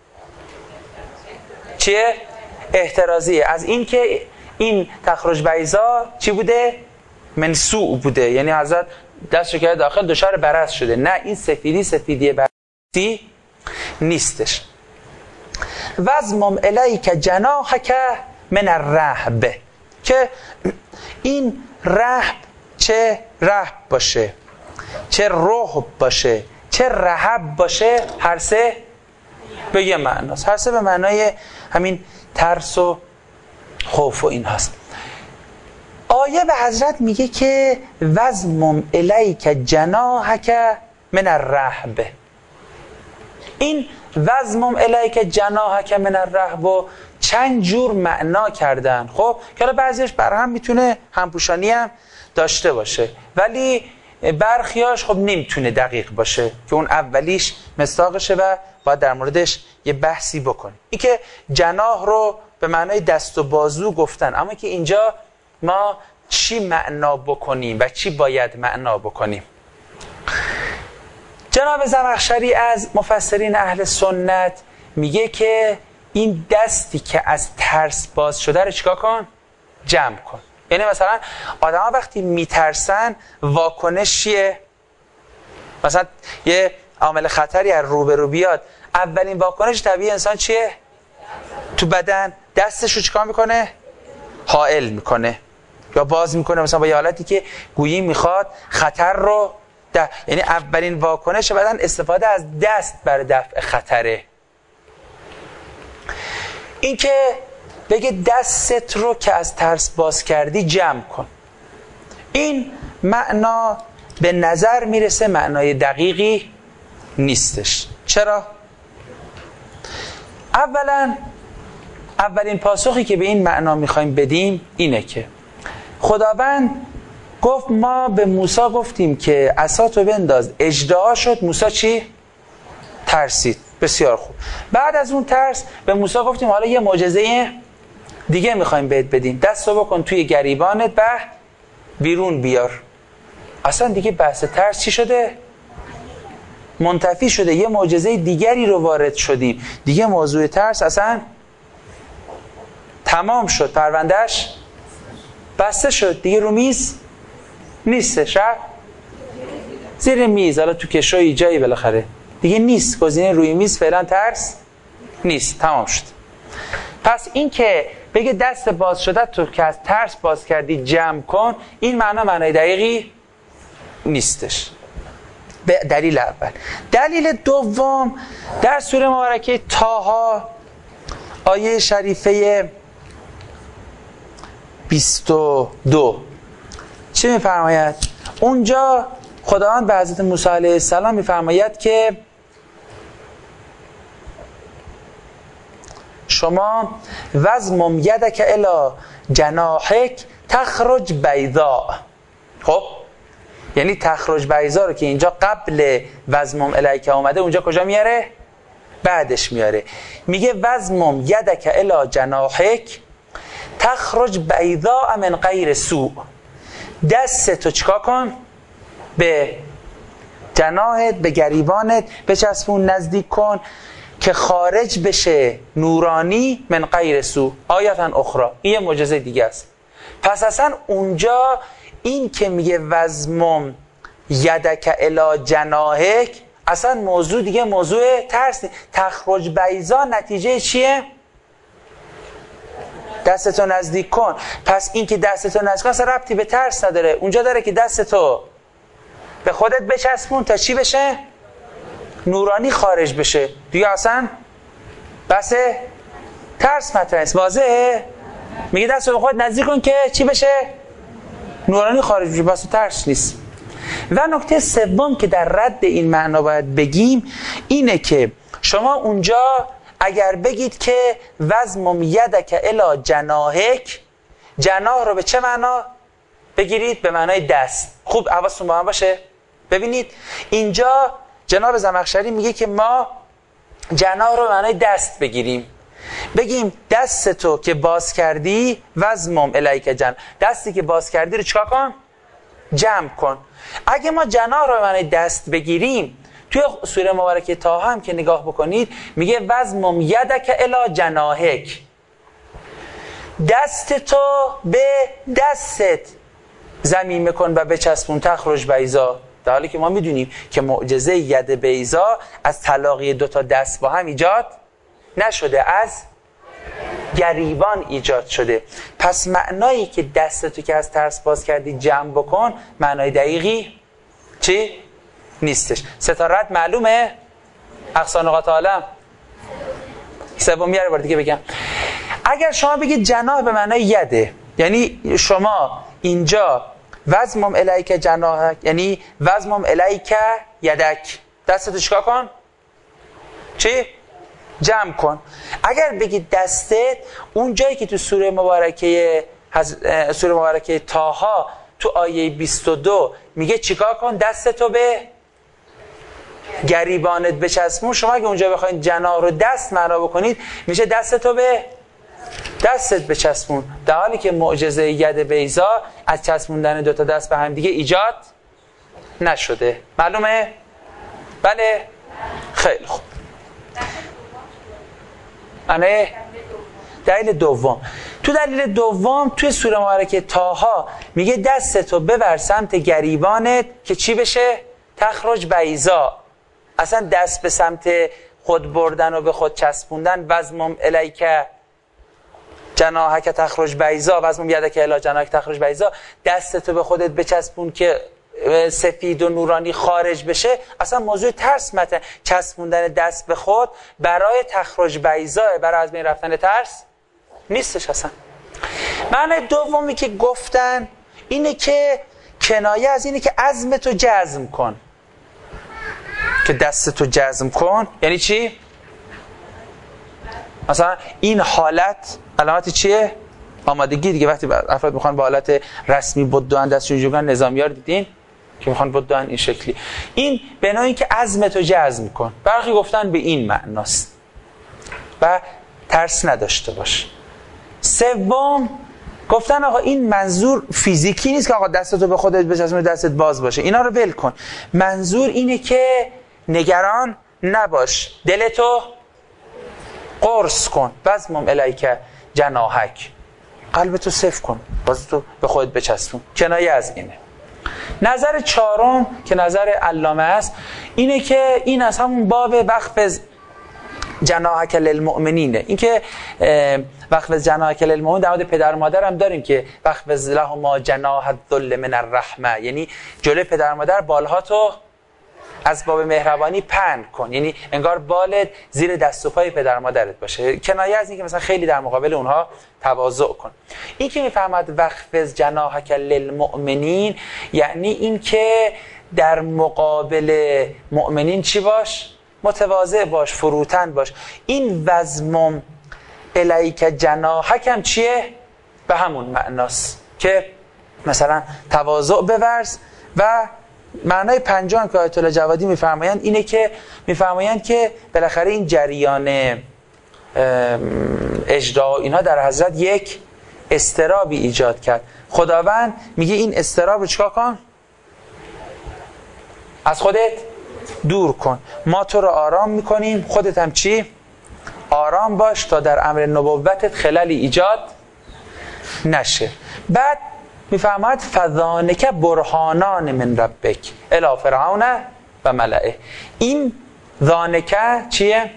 چیه؟ احترازیه. از این که این تخرج بیضا چی بوده؟ من سوء بوده، یعنی حضرت دست رو کرده داخل دچار برص شده. نه، این سفیدی سفیدی برصی نیستش. وزمم الیک جناحک من الرهب، که این رهب چه رهب باشه، چه رهب باشه، چه رهب باشه، هر سه به یه معناست. هر سه به معنای همین ترس و خوف و این هست. آیه به حضرت میگه که وزمم الیک جناحک من الرهب. این وزمم الیک جناحک من الرهب و چند جور معنا کردن. خب که حالا بعضیش بر هم میتونه همپوشانی هم داشته باشه، ولی برخیاش خب نمیتونه دقیق باشه که اون اولیش مصداقشه و باید در موردش یه بحثی بکنیم. این که جناح رو به معنای دست و بازو گفتن، اما که اینجا ما چی معنا بکنیم و چی باید معنا بکنیم. جناب زمخشری از مفسرین اهل سنت میگه که این دستی که از ترس باز شده رو چیکار کن؟ جمع کن. یعنی مثلا آدم ها وقتی میترسن واکنش چیه؟ مثلا یه عامل خطری از روبرو بیاد، اولین واکنش طبیعی انسان چیه؟ تو بدن دستش رو چیکار میکنه؟ حائل میکنه یا باز میکنه، مثلا با یه حالتی که گویی میخواد خطر رو ده. یعنی اولین واکنش بدن استفاده از دست برای دفع خطره. این که بگه دستت رو که از ترس باز کردی جمع کن، این معنا به نظر میرسه معنای دقیقی نیستش. چرا؟ اولا اولین پاسخی که به این معنا میخوایم بدیم اینه که خداوند گفت ما به موسی گفتیم که عصاتو بنداز، اژدها شد، موسی چی؟ ترسید. بسیار خوب. بعد از اون ترس به موسی گفتیم حالا یه معجزه دیگه میخوایم بهت بدیم، دستو بکن توی گریبانت و بیرون بیار. اصلا دیگه بحث ترس چی شده؟ منتفی شده. یه معجزه دیگری رو وارد شدیم، دیگه موضوع ترس اصلا تمام شد، پروندهش بسته شد، دیگه رو میز نیستش، زیر میز، حالا تو کشوی جایی بالاخره دیگه نیست، گزینه روی میز فعلا ترس نیست، تمام شد. پس این که بگه دست باز شده تو که از ترس باز کردی جمع کن، این معنا معنای دقیقی نیستش. به دلیل اول. دلیل دوم در سوره مبارکه طه آیه شریفه بیست و دو چی میفرماید؟ اونجا خداوند به حضرت موسی علیه السلام میفرماید که شما وزمم یدک الی جناحک تخرج بیضاء. خب یعنی تخرج بیضاء رو که اینجا قبل وزمم الیک اومده، اونجا کجا میاره؟ بعدش میاره. میگه وزمم یدک الی جناحک تخرج بیضاء من غیر سوء. دستتو چیکار کن؟ به جناحت، به گریبانت بچسبون، نزدیک کن که خارج بشه نورانی من غیر سوء. آیتا اخرى، این یه معجزه دیگه است. پس اصلا اونجا این که میگه وزمم یدک الی جناحک، اصلا موضوع دیگه موضوع ترس نیست. تخرج بیضاء نتیجه چیه؟ دستتو نزدیک کن. پس این که دستتو نزدیک کن اصلا ربطی به ترس نداره، اونجا داره که دستتو به خودت بچسبون تا چی بشه؟ نورانی خارج بشه. دیگه اصلا بس ترس مطرح است. واضحه؟ میگه دستو به خودت نزدیک کن که چی بشه؟ نورانی خارج بشه، بس ترس نیست. و نکته سوم که در رد این معنا باید بگیم اینه که شما اونجا اگر بگید که وزمم یدک الی جناحک، جناح رو به چه معنا بگیرید؟ به معنای دست. خوب حواستون با من باشه. ببینید اینجا جناب زمخشری میگه که ما جناح رو به معنای دست بگیریم، بگیم دستتو که باز کردی وزمم الیک جناح، دستی که باز کردی رو چیکار کن؟ جمع کن. اگه ما جناح رو به معنای دست بگیریم، توی سوره مبارکه طه هم که نگاه بکنید میگه وزمم یدک الی جناحک، دستتو به دستت ضمیمه کن و بچسبون تخرج بیضاء. در حالی که ما میدونیم که معجزه ید بیضاء از تلاقی دو تا دست با هم ایجاد نشده، از گریبان ایجاد شده. پس معنایی که دستتو که از ترس باز کردی جمع بکن معنای دقیقی چی؟ نیستش. ستارت معلومه؟ اقصا نقاط عالم. سوم یه بار دیگه بگم، اگر شما بگید جناح به معنای یده، یعنی شما اینجا وزمم الیک جناحک، یعنی وزمم الیک یدک، دستتو چیکار کن؟ چی؟ جمع کن. اگر بگید دستت، اون جایی که تو سوره مبارکه سوره مبارکه طه تو آیه بیست و دو میگه چیکار کن؟ دستتو به گریبانت بچسبون. شما اگه اونجا بخواید جناح رو دست معنا بکنید میشه دستتو به دستت بچسبون، در حالی که معجزه ید بیضا از چسبوندن دوتا دست به هم دیگه ایجاد نشده. معلومه؟ بله؟ خیلی خوب. آنه دلیل دوم، تو دلیل دوم توی سوره مبارکه طه میگه دستتو ببر سمت گریبانت که چی بشه؟ تخرج بیضا. اصلا دست به سمت خود بردن و به خود چسبوندن، وزمم الیک جناحک تخرج بیضا، وزمم یدک الی جناحک تخرج بیضا، دستتو به خودت بچسبون که سفید و نورانی خارج بشه. اصلا موضوع ترس متن چسبوندن دست به خود برای تخرج بیضا، برای از بین رفتن ترس نیستش اصلا. معنی دومی که گفتن اینه که کنایه از اینه که عزمتو جزم کن، که دستتو جزم کن. یعنی چی؟ مثلا این حالت علامتی چیه؟ آمادگی دیگه. وقتی افراد میخوان با حالت رسمی بدوان دستشون جوگن، نظامیار دیدین که میخوان بدوان این شکلی، این بنا این که عزمتو جزم کن. برخی گفتن به این معناست و ترس نداشته باش. سوم گفتن آقا این منظور فیزیکی نیست که آقا دستتو به خودت بچسبون دستت باز باشه، اینا رو ول کن. منظور اینه که نگران نباش، دلتو قرص کن، وزمم الیک جناحک، قلبتو صف کن، بازتو به خودت بچسبون. کنایه از اینه. نظر چهارم که نظر علامه است اینه که این از همون باب وقف جناحک للمؤمنینه. این که وقف جناحک للمؤمنین در مورد پدر و مادر هم داریم که وقف لهما جناح الذل من الرحمه، یعنی جلوی پدر و مادر بالهاتو از باب مهربانی پهن کن، یعنی انگار بالت زیر دست و پای پدر و مادرت باشه. کنایه از این که مثلا خیلی در مقابل اونها تواضع کن. این که میفهمد وقف جناحک للمؤمنین یعنی این که در مقابل مؤمنین چی باش؟ متواضع باش، فروتن باش. این وزمم الیک جناحک هم چیه؟ به همون معناست که مثلا تواضع بورز. و معنای پنجم که آیت الله جوادی میفرمایند اینه که میفرمایند که بالاخره این جریان اجرا اینها در حضرت یک اضطرابی ایجاد کرد. خداوند میگه این اضطراب رو چیکار کن؟ از خودت دور کن. ما تو رو آرام میکنیم، خودت هم چی؟ آرام باش تا در امر نبوتت خللی ایجاد نشه. بعد میفهمد فذانک برهانان من ربک الی فرعون و ملئه. این ذانک چیه؟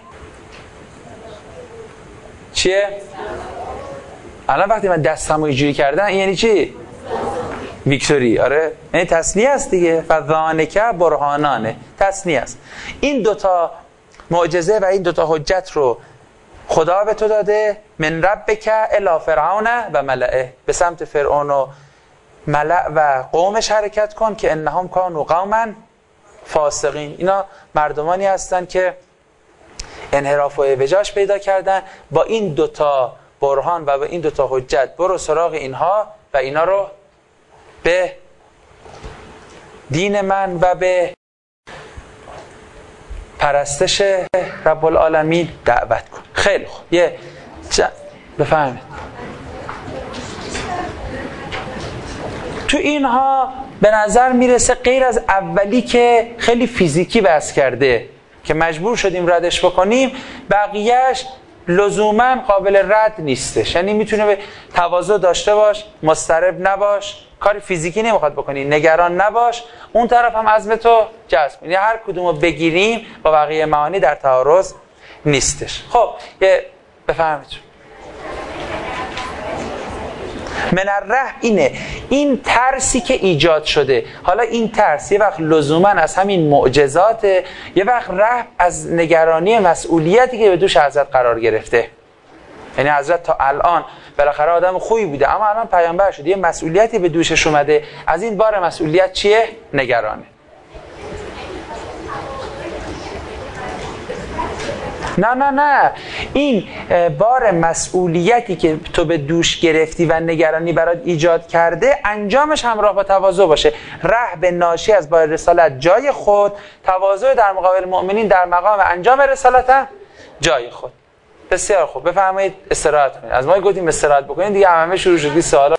چیه؟ الان وقتی من دستمو اینجوری کردم این یعنی چی؟ ویکتوری. آره یعنی تثنیه است دیگه. فذانک برهانانه تثنیه است. این دوتا معجزه و این دوتا حجت رو خدا به تو داده. من ربک الی فرعون و ملئه، به سمت فرعون و ملأ و قومش حرکت کن که انهم کانوا قوما فاسقین. اینا مردمانی هستن که انحراف و اعوجاج پیدا کردن. با این دوتا برهان و با این دوتا حجت برو سراغ اینها و اینا رو به دین من و به پرستش رب العالمین دعوت کن. خیلی خوب. یه چ... بفهمید تو اینها به نظر میرسه غیر از اولی که خیلی فیزیکی بحث کرده که مجبور شدیم ردش بکنیم، بقیهش لزوما قابل رد نیستش. یعنی میتونه به تواضع داشته باش، مضطرب نباش، کار فیزیکی نمیخواد بکنی، نگران نباش، اون طرف هم عزمتو جذب کنی. هر کدومو بگیریم با بقیه معانی در تعارض نیستش. خب یه بفهمید من الرهب اینه، این ترسی که ایجاد شده. حالا این ترس یه وقت لزوما از همین معجزاته، یه وقت رهب از نگرانی مسئولیتی که به دوش حضرت قرار گرفته. یعنی حضرت تا الان بالاخره آدم خوبی بوده، اما الان پیامبر شده، یه مسئولیتی به دوشش اومده. از این بار مسئولیت چیه؟ نگرانه. نه نه نه این بار مسئولیتی که تو به دوش گرفتی و نگرانی برات ایجاد کرده، انجامش همراه با تواضع باشه. رهب ناشی از بار رسالت جای خود، تواضع در مقابل مؤمنین در مقام انجام رسالت هم جای خود. بسیار خوب، بفرمایید استراحت کنید. از ما گفتیم استراحت بکنید دیگه، همه شروع شد سوالا.